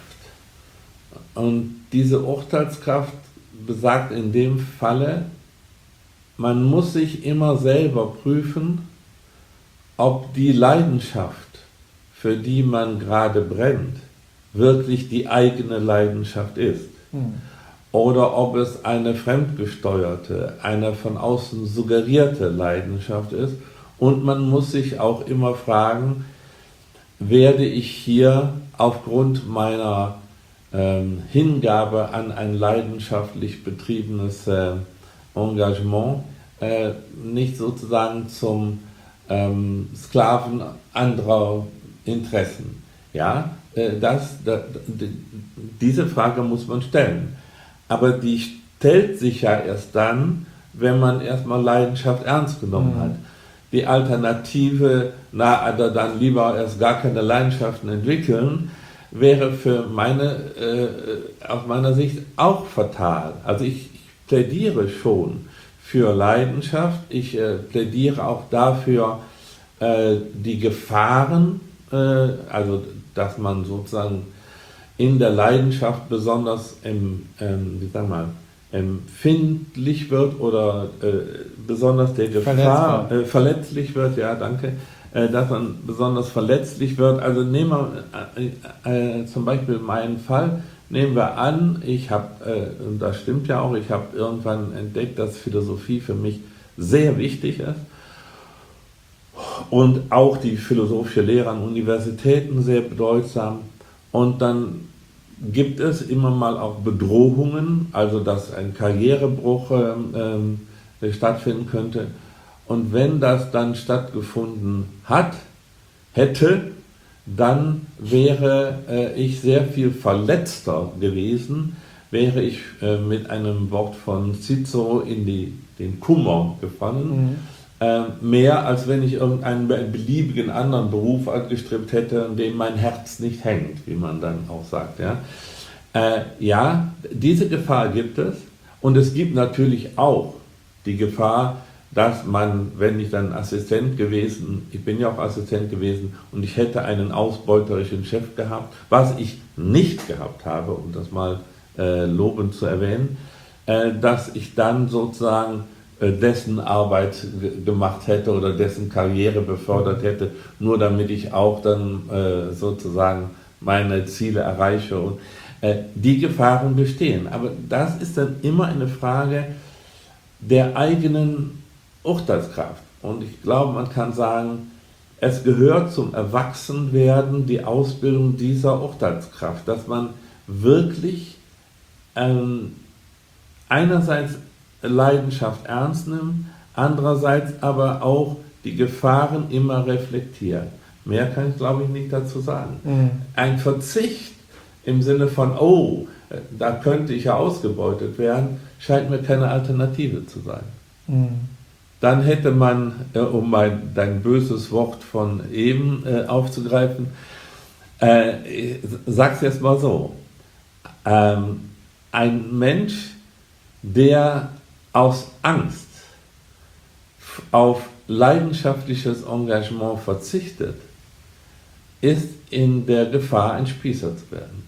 Und diese Urteilskraft besagt in dem Falle, man muss sich immer selber prüfen, ob die Leidenschaft, für die man gerade brennt, wirklich die eigene Leidenschaft ist. Hm. oder ob es eine fremdgesteuerte, eine von außen suggerierte Leidenschaft ist. Und man muss sich auch immer fragen, werde ich hier aufgrund meiner ähm, Hingabe an ein leidenschaftlich betriebenes äh, Engagement äh, nicht sozusagen zum ähm, Sklaven anderer Interessen. Ja, äh, das, das, diese Frage muss man stellen. Aber die stellt sich ja erst dann, wenn man erstmal Leidenschaft ernst genommen mhm. hat. Die Alternative, na, dann lieber erst gar keine Leidenschaften entwickeln, wäre für meine, äh, aus meiner Sicht auch fatal. Also ich, ich plädiere schon für Leidenschaft, ich äh, plädiere auch dafür, äh, die Gefahren, äh, also dass man sozusagen in der Leidenschaft besonders em, ähm, wie sagen wir, empfindlich wird oder äh, besonders der Gefahr äh, verletzlich wird, ja danke, äh, dass man besonders verletzlich wird. Also nehmen wir äh, äh, zum Beispiel meinen Fall, nehmen wir an, ich habe, äh, und das stimmt ja auch, ich habe irgendwann entdeckt, dass Philosophie für mich sehr wichtig ist und auch die philosophische Lehre an Universitäten sehr bedeutsam. Und dann gibt es immer mal auch Bedrohungen, also dass ein Karrierebruch ähm, stattfinden könnte. Und wenn das dann stattgefunden hat, hätte, dann wäre äh, ich sehr viel verletzter gewesen, wäre ich äh, mit einem Wort von Cicero in die, den Kummer gefallen. Mhm. Äh, mehr als wenn ich irgendeinen beliebigen anderen Beruf angestrebt hätte, an dem mein Herz nicht hängt, wie man dann auch sagt. Ja, äh, ja, diese Gefahr gibt es und es gibt natürlich auch die Gefahr, dass man, wenn ich dann Assistent gewesen, ich bin ja auch Assistent gewesen und ich hätte einen ausbeuterischen Chef gehabt, was ich nicht gehabt habe, um das mal äh, lobend zu erwähnen, äh, dass ich dann sozusagen dessen Arbeit gemacht hätte oder dessen Karriere befördert hätte, nur damit ich auch dann äh, sozusagen meine Ziele erreiche. Und, äh, die Gefahren bestehen. Aber das ist dann immer eine Frage der eigenen Urteilskraft. Und ich glaube, man kann sagen, es gehört zum Erwachsenwerden die Ausbildung dieser Urteilskraft, dass man wirklich ähm, einerseits Leidenschaft ernst nimmt, andererseits aber auch die Gefahren immer reflektiert. Mehr kann ich, glaube ich, nicht dazu sagen. Mhm. Ein Verzicht im Sinne von, oh, da könnte ich ja ausgebeutet werden, scheint mir keine Alternative zu sein. Mhm. Dann hätte man, um mein, dein böses Wort von eben äh, aufzugreifen, äh, ich sag's jetzt mal so, ähm, ein Mensch, der aus Angst auf leidenschaftliches Engagement verzichtet, ist in der Gefahr, ein Spießer zu werden.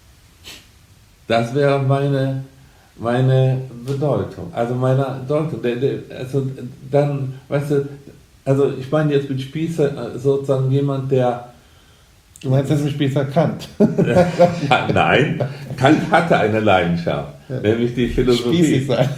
Das wäre meine, meine Bedeutung. Also meine Bedeutung. Also dann, weißt du, also ich meine jetzt mit Spießer sozusagen jemand, der... Du meinst jetzt mit Spießer Kant? Nein, Kant hatte eine Leidenschaft, ja. Nämlich die Philosophie. Spießig sein.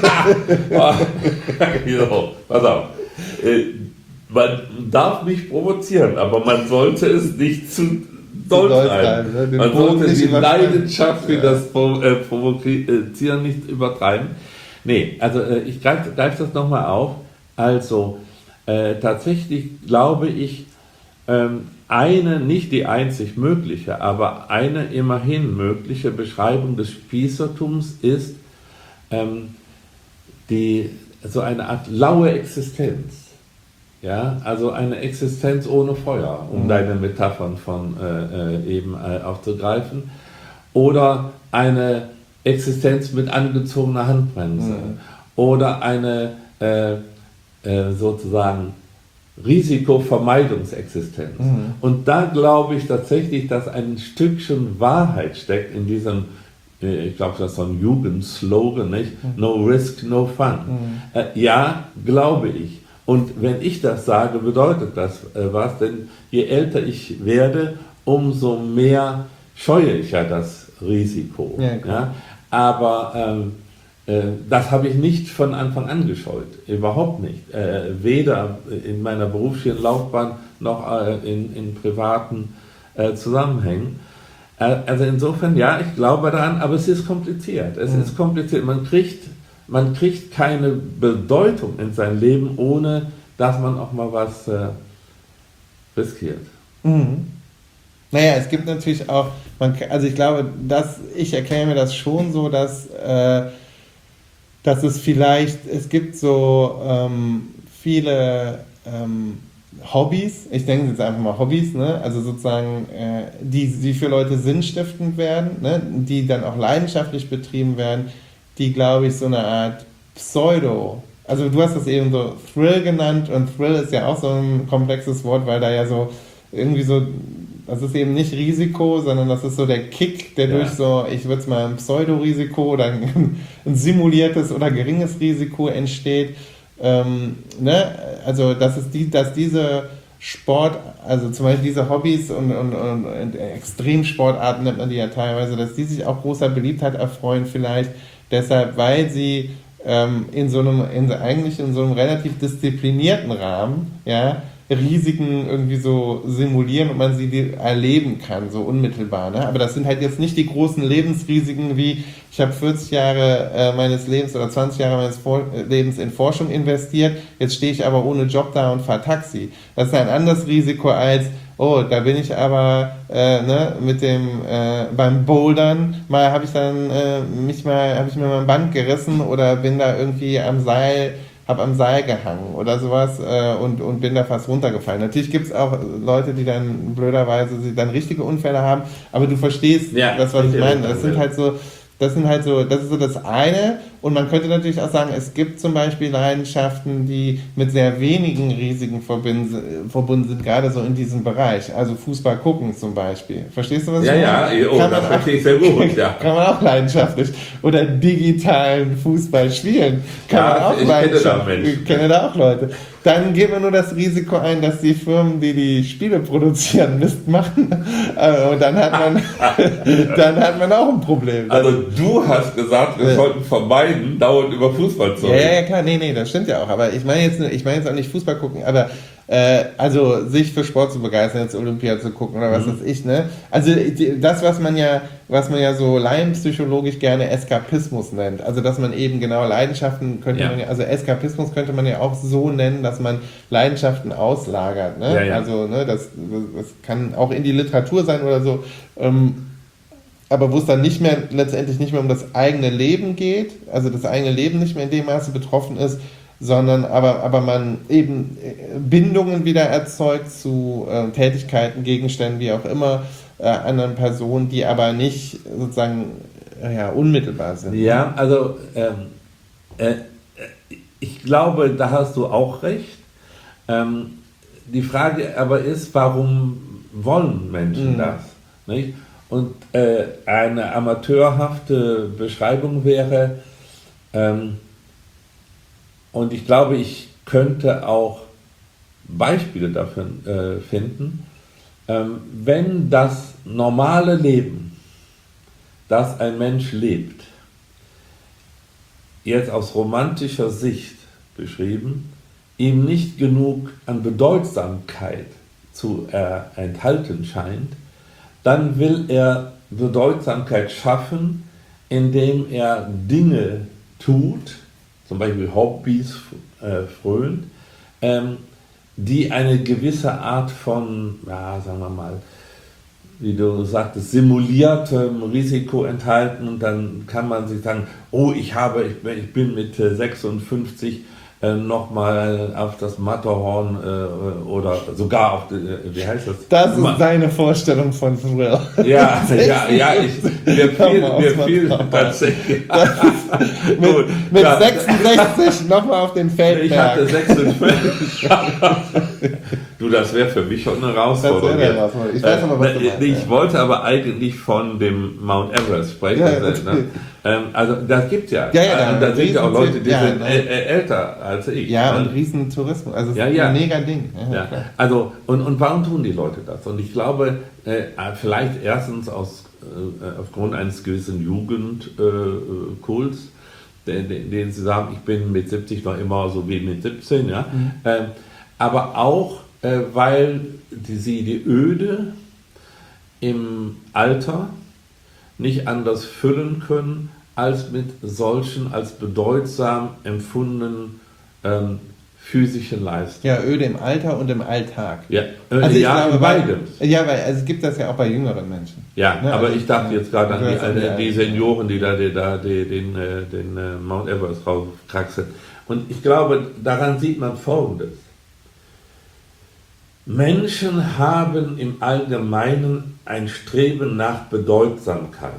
So, pass auf. Man darf mich provozieren, aber man sollte es nicht zu doll treiben. Ne? Man sollte die Leidenschaft für ja. das Provozieren nicht übertreiben. Nee, also ich greife greif das nochmal auf. Also äh, tatsächlich glaube ich, ähm, eine, nicht die einzig mögliche, aber eine immerhin mögliche Beschreibung des Spießertums ist ähm, die, so eine Art laue Existenz. Ja, also eine Existenz ohne Feuer, um mhm. deine Metaphern von äh, eben äh, aufzugreifen. Oder eine Existenz mit angezogener Handbremse. Mhm. Oder eine äh, äh, sozusagen Risikovermeidungsexistenz. Mhm. Und da glaube ich tatsächlich, dass ein Stückchen Wahrheit steckt in diesem, ich glaube, das ist so ein Jugendslogan, nicht? No risk, no fun. Mhm. Äh, ja, glaube ich. Und wenn ich das sage, bedeutet das äh, was, denn je älter ich werde, umso mehr scheue ich ja das Risiko. Ja, ja? Aber ähm, äh, das habe ich nicht von Anfang an gescheut, überhaupt nicht. Äh, weder in meiner beruflichen Laufbahn noch äh, in, in privaten äh, Zusammenhängen. Äh, also insofern, ja, ich glaube daran, aber es ist kompliziert. Es mhm. ist kompliziert. Man kriegt, man kriegt keine Bedeutung in sein Leben, ohne dass man auch mal was äh, riskiert. Mhm. Naja, es gibt natürlich auch, man, also ich glaube, dass, ich erkläre mir das schon so, dass, äh, dass es vielleicht, es gibt so ähm, viele ähm, Hobbys, ich denke jetzt einfach mal Hobbys, ne? Also sozusagen, äh, die, die für Leute sinnstiftend werden, ne? Die dann auch leidenschaftlich betrieben werden, die, glaube ich, so eine Art Pseudo, also du hast das eben so Thrill genannt und Thrill ist ja auch so ein komplexes Wort, weil da ja so irgendwie so, das ist eben nicht Risiko, sondern das ist so der Kick, der ja. durch so, ich würde es mal ein Pseudorisiko oder ein, ein simuliertes oder geringes Risiko entsteht. Ähm, ne? Also dass es die, dass diese Sport, also zum Beispiel diese Hobbys und, und, und, und Extremsportarten nennt man die ja teilweise, dass die sich auch großer Beliebtheit erfreuen vielleicht deshalb, weil sie ähm, in so einem, in, eigentlich in so einem relativ disziplinierten Rahmen, ja, Risiken irgendwie so simulieren und man sie erleben kann, so unmittelbar. Ne? Aber das sind halt jetzt nicht die großen Lebensrisiken wie, ich habe vierzig Jahre äh, meines Lebens oder zwanzig Jahre meines Vor- Lebens in Forschung investiert, jetzt stehe ich aber ohne Job da und fahre Taxi. Das ist ein anderes Risiko als, oh, da bin ich aber äh, ne, mit dem äh, beim Bouldern mal habe ich dann äh, mich mal habe ich mir mal ein Band gerissen oder bin da irgendwie am Seil habe am Seil gehangen oder sowas äh, und, und bin da fast runtergefallen. Natürlich gibt es auch Leute, die dann blöderweise sie dann richtige Unfälle haben, aber du verstehst ja, das, was ich meine. Das sind halt so, das sind halt so, das ist so das eine. Und man könnte natürlich auch sagen, es gibt zum Beispiel Leidenschaften, die mit sehr wenigen Risiken verbinden, verbunden sind, gerade so in diesem Bereich. Also Fußball gucken zum Beispiel. Verstehst du, was ja, ich meine? meine? Ja, oh, das verstehe ich sehr gut. Ja. Kann man auch leidenschaftlich. Oder digitalen Fußball spielen. Kann ja, man auch ich leidenschaftlich. Kenne da Ich kenne da auch Leute. Dann gehen wir nur das Risiko ein, dass die Firmen, die die Spiele produzieren, Mist machen. Und dann hat man, dann hat man auch ein Problem. Also du hast gesagt, wir ja. sollten vermeiden, dauernd über Fußball zu reden. Ja, ja, klar, nee, nee, das stimmt ja auch. Aber ich meine jetzt, ich meine jetzt auch nicht Fußball gucken, aber äh, also sich für Sport zu begeistern, jetzt Olympia zu gucken oder was mhm. weiß ich, ne? Also die, das, was man ja, was man ja so laienpsychologisch gerne Eskapismus nennt. Also dass man eben genau Leidenschaften könnte ja. man ja, also Eskapismus könnte man ja auch so nennen, dass man Leidenschaften auslagert, ne? Ja, ja. Also, ne, das, das kann auch in die Literatur sein oder so. Ähm, aber wo es dann nicht mehr, letztendlich nicht mehr um das eigene Leben geht, also das eigene Leben nicht mehr in dem Maße betroffen ist, sondern aber, aber man eben Bindungen wieder erzeugt zu äh, Tätigkeiten, Gegenständen, wie auch immer, äh, anderen Personen, die aber nicht sozusagen äh, ja, unmittelbar sind. Ja, also ähm, äh, ich glaube, da hast du auch recht. Ähm, die Frage aber ist, warum wollen Menschen mhm. das? Nicht? Und äh, eine amateurhafte Beschreibung wäre, ähm, und ich glaube, ich könnte auch Beispiele dafür äh, finden, ähm, wenn das normale Leben, das ein Mensch lebt, jetzt aus romantischer Sicht beschrieben, ihm nicht genug an Bedeutsamkeit zu äh, enthalten scheint, dann will er Bedeutsamkeit schaffen, indem er Dinge tut, zum Beispiel Hobbys äh, frönt, ähm, die eine gewisse Art von, ja, sagen wir mal, wie du sagtest, simuliertem Risiko enthalten, und dann kann man sich sagen, oh, ich habe, ich bin, ich bin mit sechsundfünfzig äh, nochmal auf das Matterhorn äh, oder sogar auf, die, wie heißt das? Das ist deine Vorstellung von Thrill. Ja, ja, ja, ich, mir fiel, mir fiel tatsächlich. mit Gut, mit ja. sechsundsechzig nochmal auf den Feldberg. Ich hatte sechsundfünfzig. Du, das wäre für mich schon eine Herausforderung. Das wäre eine Ich weiß aber, was du meinst. Ich wollte aber eigentlich von dem Mount Everest sprechen. Ja, ja, ne? ähm, also das gibt ja. Ja, ja, da sind ja auch Leute, die ja, sind äh, älter als ich. Ja, ne? und Riesentourismus. Also es ja, ist ja. ein mega Ding. Ja, ja. Also und, und warum tun die Leute das? Und ich glaube, äh, vielleicht erstens aus äh, aufgrund eines gewissen Jugendkults, äh, den, den, den sie sagen, ich bin mit siebzig noch immer so wie mit siebzehn, ja. Mhm. Ähm, aber auch, äh, weil die, sie die Öde im Alter nicht anders füllen können, als mit solchen als bedeutsam empfundenen ähm, physischen Leistungen. Ja, Öde im Alter und im Alltag. Ja, äh, also ich ja glaube, in beidem. Ja, weil also es gibt das ja auch bei jüngeren Menschen. Ja, ne? aber also, ich dachte jetzt gerade an die, die, die Senioren, die da, die, da die, den, den, den Mount Everest raufkraxeln. Und ich glaube, daran sieht man Folgendes. Menschen haben im Allgemeinen ein Streben nach Bedeutsamkeit.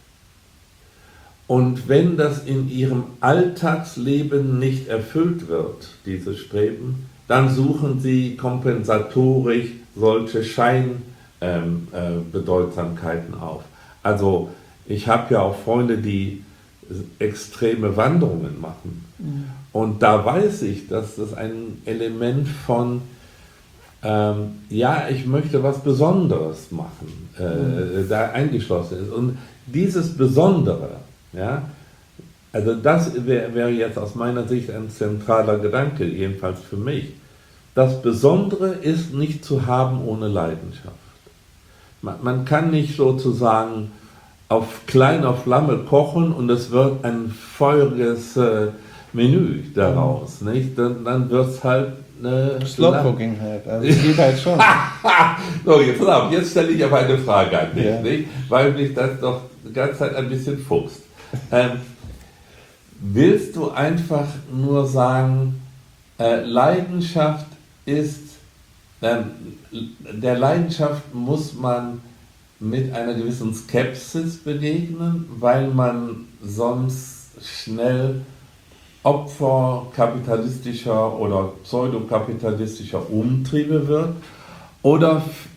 Und wenn das in ihrem Alltagsleben nicht erfüllt wird, dieses Streben, dann suchen sie kompensatorisch solche Scheinbedeutsamkeiten ähm, äh, auf. Also ich habe ja auch Freunde, die extreme Wanderungen machen. Mhm. Und da weiß ich, dass das ein Element von Ähm, ja, ich möchte was Besonderes machen, äh, mhm. da eingeschlossen ist. Und dieses Besondere, ja, also das wäre wär jetzt aus meiner Sicht ein zentraler Gedanke, jedenfalls für mich. Das Besondere ist nicht zu haben ohne Leidenschaft. Man, man kann nicht sozusagen auf kleiner Flamme kochen und es wird ein feuriges äh, Menü daraus, mhm. nicht? Dann, dann wird es halt Slow-Cooking halt, also es geht halt schon. So, jetzt, jetzt stelle ich aber eine Frage an dich, ja. nicht? Weil mich das doch die ganze Zeit ein bisschen fuchst. Ähm, willst du einfach nur sagen, äh, Leidenschaft ist, ähm, der Leidenschaft muss man mit einer gewissen Skepsis begegnen, weil man sonst schnell Opfer kapitalistischer oder pseudokapitalistischer Umtriebe wird? Oder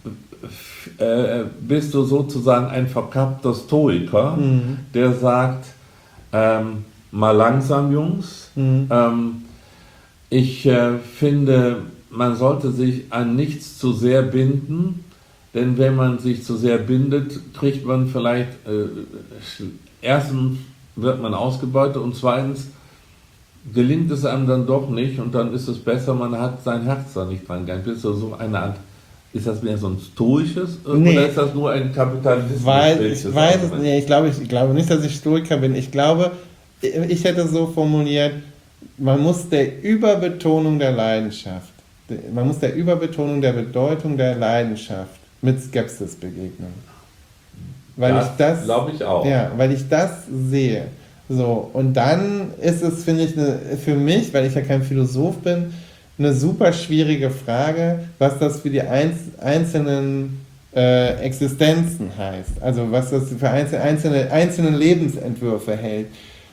äh, bist du sozusagen ein verkappter Stoiker, mhm. der sagt, ähm, mal langsam Jungs, mhm. ähm, ich äh, finde, man sollte sich an nichts zu sehr binden, denn wenn man sich zu sehr bindet, kriegt man vielleicht, äh, erstens wird man ausgebeutet und zweitens gelingt es einem dann doch nicht und dann ist es besser, man hat sein Herz da nicht dran gegangen. Bist du so eine Art, ist das mehr so ein stoisches nee. oder ist das nur ein kapitalistisches? Weil, ich weiß es nicht, ich glaube, ich glaube nicht, dass ich Stoiker bin. Ich glaube, ich hätte es so formuliert, man muss der Überbetonung der Leidenschaft, man muss der Überbetonung der Bedeutung der Leidenschaft mit Skepsis begegnen. Weil das ich das, glaube ich auch. Ja, weil ich das sehe. So, und dann ist es, finde ich, eine, für mich, weil ich ja kein Philosoph bin, eine super schwierige Frage, was das für die einzelnen äh, Existenzen heißt. Also was das für einzelne, einzelne, einzelne Lebensentwürfe hält,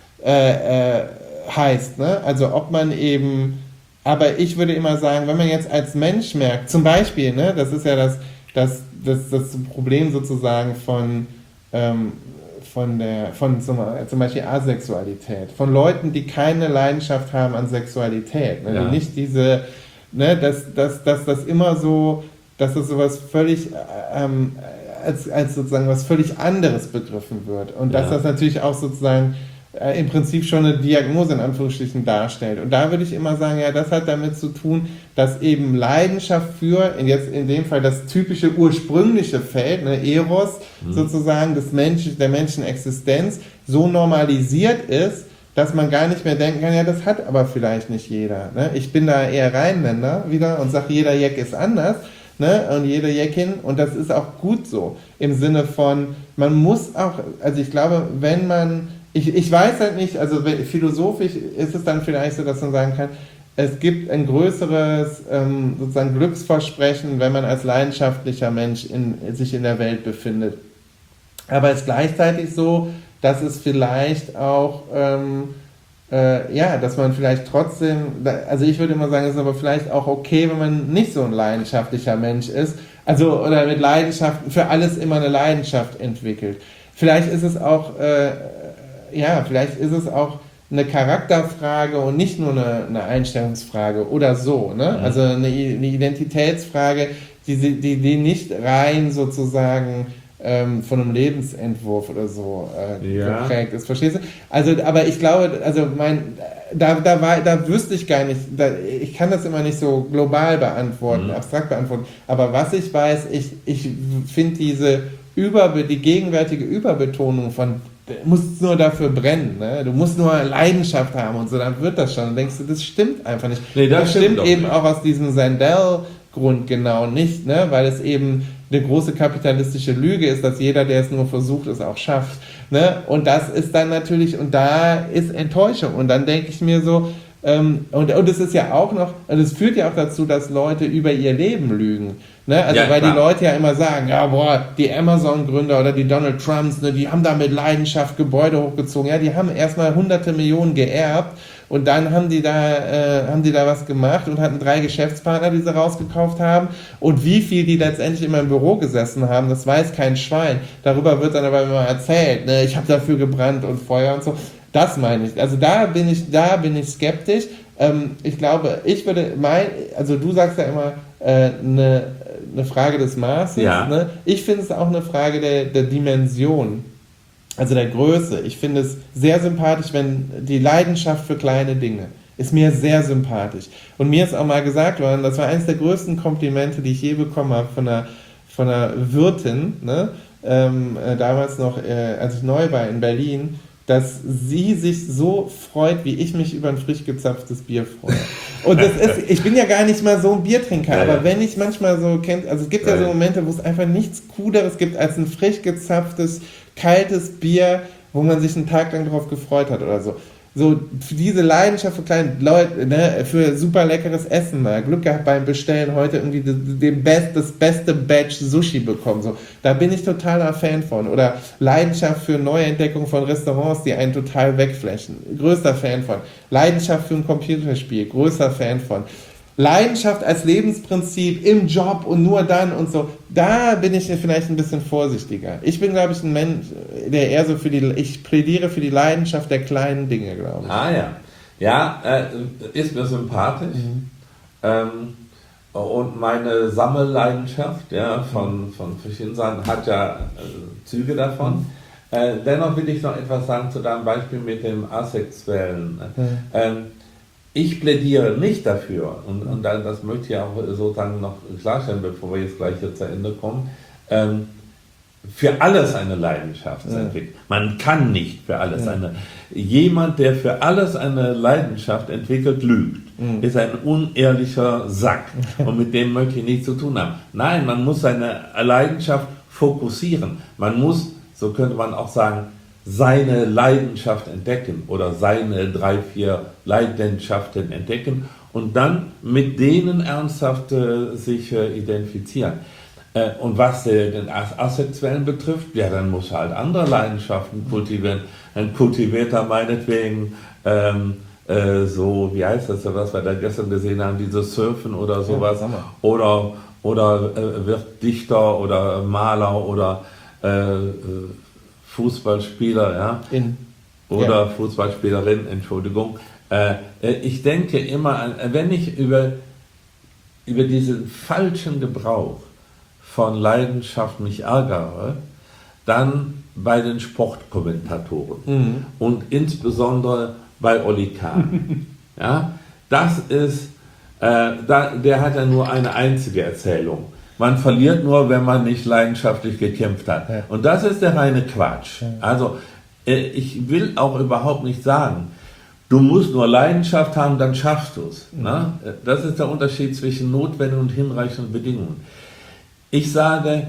äh, äh, heißt. Ne? Also ob man eben, aber ich würde immer sagen, wenn man jetzt als Mensch merkt, zum Beispiel, ne, das ist ja das, das, das, das Problem sozusagen von ähm, von der, von zum, zum Beispiel Asexualität, von Leuten, die keine Leidenschaft haben an Sexualität, ne? Ja. Die nicht diese, ne, dass, dass, dass das immer so, dass das sowas völlig, ähm, als, als sozusagen was völlig anderes begriffen wird und ja. dass das natürlich auch sozusagen äh, im Prinzip schon eine Diagnose in Anführungsstrichen darstellt. Und da würde ich immer sagen, ja, das hat damit zu tun, dass eben Leidenschaft für, in jetzt in dem Fall das typische ursprüngliche Feld, ne, Eros, mhm. sozusagen des Menschen, der Menschenexistenz, so normalisiert ist, dass man gar nicht mehr denken kann, ja, das hat aber vielleicht nicht jeder. Ne? Ich bin da eher Rheinländer wieder und sage, jeder Jeck ist anders, ne? Und jede Jeckin, und das ist auch gut so, im Sinne von, man muss auch, also ich glaube, wenn man, ich, ich weiß halt nicht, also philosophisch ist es dann vielleicht so, dass man sagen kann, es gibt ein größeres ähm, sozusagen Glücksversprechen, wenn man als leidenschaftlicher Mensch in, sich in der Welt befindet. Aber es ist gleichzeitig so, dass es vielleicht auch, ähm, äh, ja, dass man vielleicht trotzdem, also ich würde immer sagen, es ist aber vielleicht auch okay, wenn man nicht so ein leidenschaftlicher Mensch ist, also oder mit Leidenschaft, für alles immer eine Leidenschaft entwickelt. Vielleicht ist es auch, äh, ja, vielleicht ist es auch eine Charakterfrage und nicht nur eine, eine Einstellungsfrage oder so, ne? Also eine, eine Identitätsfrage, die, die, die nicht rein sozusagen ähm, von einem Lebensentwurf oder so äh, Ja. geprägt ist, verstehst du? Also, aber ich glaube, also mein, da, da, war, da wüsste ich gar nicht, da, ich kann das immer nicht so global beantworten, Mhm. abstrakt beantworten, aber was ich weiß, ich, ich finde diese Überbe, die gegenwärtige Überbetonung von du musst nur dafür brennen, ne? Du musst nur Leidenschaft haben und so, dann wird das schon. Dann denkst du, das stimmt einfach nicht. Nee, das das stimmt stimmt doch eben nicht. auch aus diesem Sandel-Grund genau nicht, ne? Weil es eben eine große kapitalistische Lüge ist, dass jeder, der es nur versucht, es auch schafft. Ne? Und das ist dann natürlich, und da ist Enttäuschung. Und dann denke ich mir so, ähm, und, und es ist ja auch noch, und es führt ja auch dazu, dass Leute über ihr Leben lügen. Ne? Also Ja, weil klar. die Leute ja immer sagen, ja boah, die Amazon-Gründer oder die Donald Trumps, ne, die haben da mit Leidenschaft Gebäude hochgezogen. Ja, die haben erstmal hunderte Millionen geerbt und dann haben die da, äh, haben die da was gemacht und hatten drei Geschäftspartner, die sie rausgekauft haben. Und wie viel die letztendlich immer im Büro gesessen haben, das weiß kein Schwein. Darüber wird dann aber immer erzählt, ne, ich habe dafür gebrannt und Feuer und so. Das meine ich. Also da bin ich, da bin ich skeptisch. Ähm, ich glaube, ich würde mein, also du sagst ja immer, äh, eine, eine Frage des Maßes. Ja. Ne? Ich finde es auch eine Frage der, der Dimension, also der Größe. Ich finde es sehr sympathisch, wenn die Leidenschaft für kleine Dinge ist mir sehr sympathisch. Und mir ist auch mal gesagt worden, das war eines der größten Komplimente, die ich je bekommen habe von einer, von einer Wirtin, ne? ähm, äh, damals noch, äh, als ich neu war in Berlin, dass sie sich so freut, wie ich mich über ein frisch gezapftes Bier freue. Und das ist, ich bin ja gar nicht mal so ein Biertrinker, Ja, aber ja. wenn ich manchmal so kennt, also es gibt ja, Ja, so ja. Momente, wo es einfach nichts Cooleres gibt als ein frisch gezapftes, kaltes Bier, wo man sich einen Tag lang drauf gefreut hat oder so. So, für diese Leidenschaft für kleine Leute, ne, für super leckeres Essen mal. Glück gehabt beim Bestellen heute irgendwie den, den best, das beste Batch Sushi bekommen. So, da bin ich totaler Fan von. Oder Leidenschaft für Neuentdeckung von Restaurants, die einen total wegflashen. Größter Fan von. Leidenschaft für ein Computerspiel. Größter Fan von. Leidenschaft als Lebensprinzip im Job und nur dann und so, da bin ich vielleicht ein bisschen vorsichtiger. Ich bin, glaube ich, ein Mensch, der eher so für die, ich plädiere für die Leidenschaft der kleinen Dinge, glaube ich. Ah ja, ja, äh, ist mir sympathisch. Mhm. Ähm, und meine Sammelleidenschaft ja, von, von verschiedenen Sachen hat ja äh, Züge davon. Mhm. Äh, dennoch will ich noch etwas sagen zu deinem Beispiel mit dem Asexuellen. Mhm. Ähm, Ich plädiere nicht dafür, und, und dann, das möchte ich auch sozusagen noch klarstellen, bevor wir jetzt gleich hier zu Ende kommen, ähm, für alles eine Leidenschaft zu Ja. entwickeln. Man kann nicht für alles Ja. eine. Jemand, der für alles eine Leidenschaft entwickelt, lügt. Mhm. Ist ein unehrlicher Sack. Und mit dem möchte ich nichts zu tun haben. Nein, man muss seine Leidenschaft fokussieren. Man muss, so könnte man auch sagen, seine Leidenschaft entdecken oder seine drei, vier Leidenschaften entdecken und dann mit denen ernsthaft äh, sich äh, identifizieren. Äh, und was äh, den As Asexuellen betrifft, ja, dann muss er halt andere Leidenschaften kultivieren. Dann kultiviert er meinetwegen ähm, äh, so, wie heißt das, was wir da gestern gesehen haben, dieses Surfen oder sowas. Ja, Sommer. oder oder äh, wird Dichter oder Maler oder äh, äh, Fußballspieler, ja, In, oder ja. Fußballspielerin, Entschuldigung. Äh, ich denke immer, an, wenn ich über, über diesen falschen Gebrauch von Leidenschaft mich ärgere, dann bei den Sportkommentatoren Mhm. und insbesondere bei Oli Kahn. Ja, das ist, äh, da, der hat ja nur eine einzige Erzählung. Man verliert nur, wenn man nicht leidenschaftlich gekämpft hat. Ja. Und das ist der reine Quatsch. Also, äh, ich will auch überhaupt nicht sagen, du musst nur Leidenschaft haben, dann schaffst du es. Mhm. Ne? Das ist der Unterschied zwischen notwendigen und hinreichenden Bedingungen. Ich sage,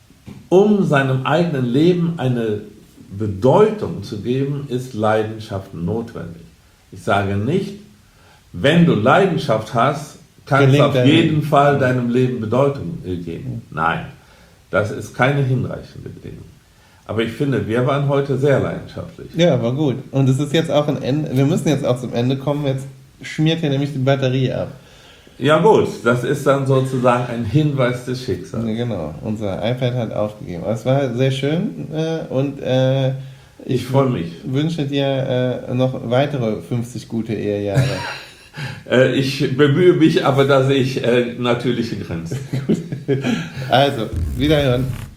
um seinem eigenen Leben eine Bedeutung zu geben, ist Leidenschaft notwendig. Ich sage nicht, wenn du Leidenschaft hast, kann es Gelingt auf dein jeden Leben. Fall deinem Leben Bedeutung geben. Nein, das ist keine hinreichende Bedingung. Aber ich finde, wir waren heute sehr leidenschaftlich. Ja, war gut. Und es ist jetzt auch ein Ende, wir müssen jetzt auch zum Ende kommen, jetzt schmiert hier nämlich die Batterie ab. Ja gut, das ist dann sozusagen ein Hinweis des Schicksals. Ja, genau, unser iPad hat aufgegeben. Aber es war sehr schön äh, und äh, Ich freue mich. wünsche dir äh, noch weitere fünfzig gute Ehejahre. Äh, ich bemühe mich, aber da sehe ich äh, natürliche Grenzen. Also, wiederhören.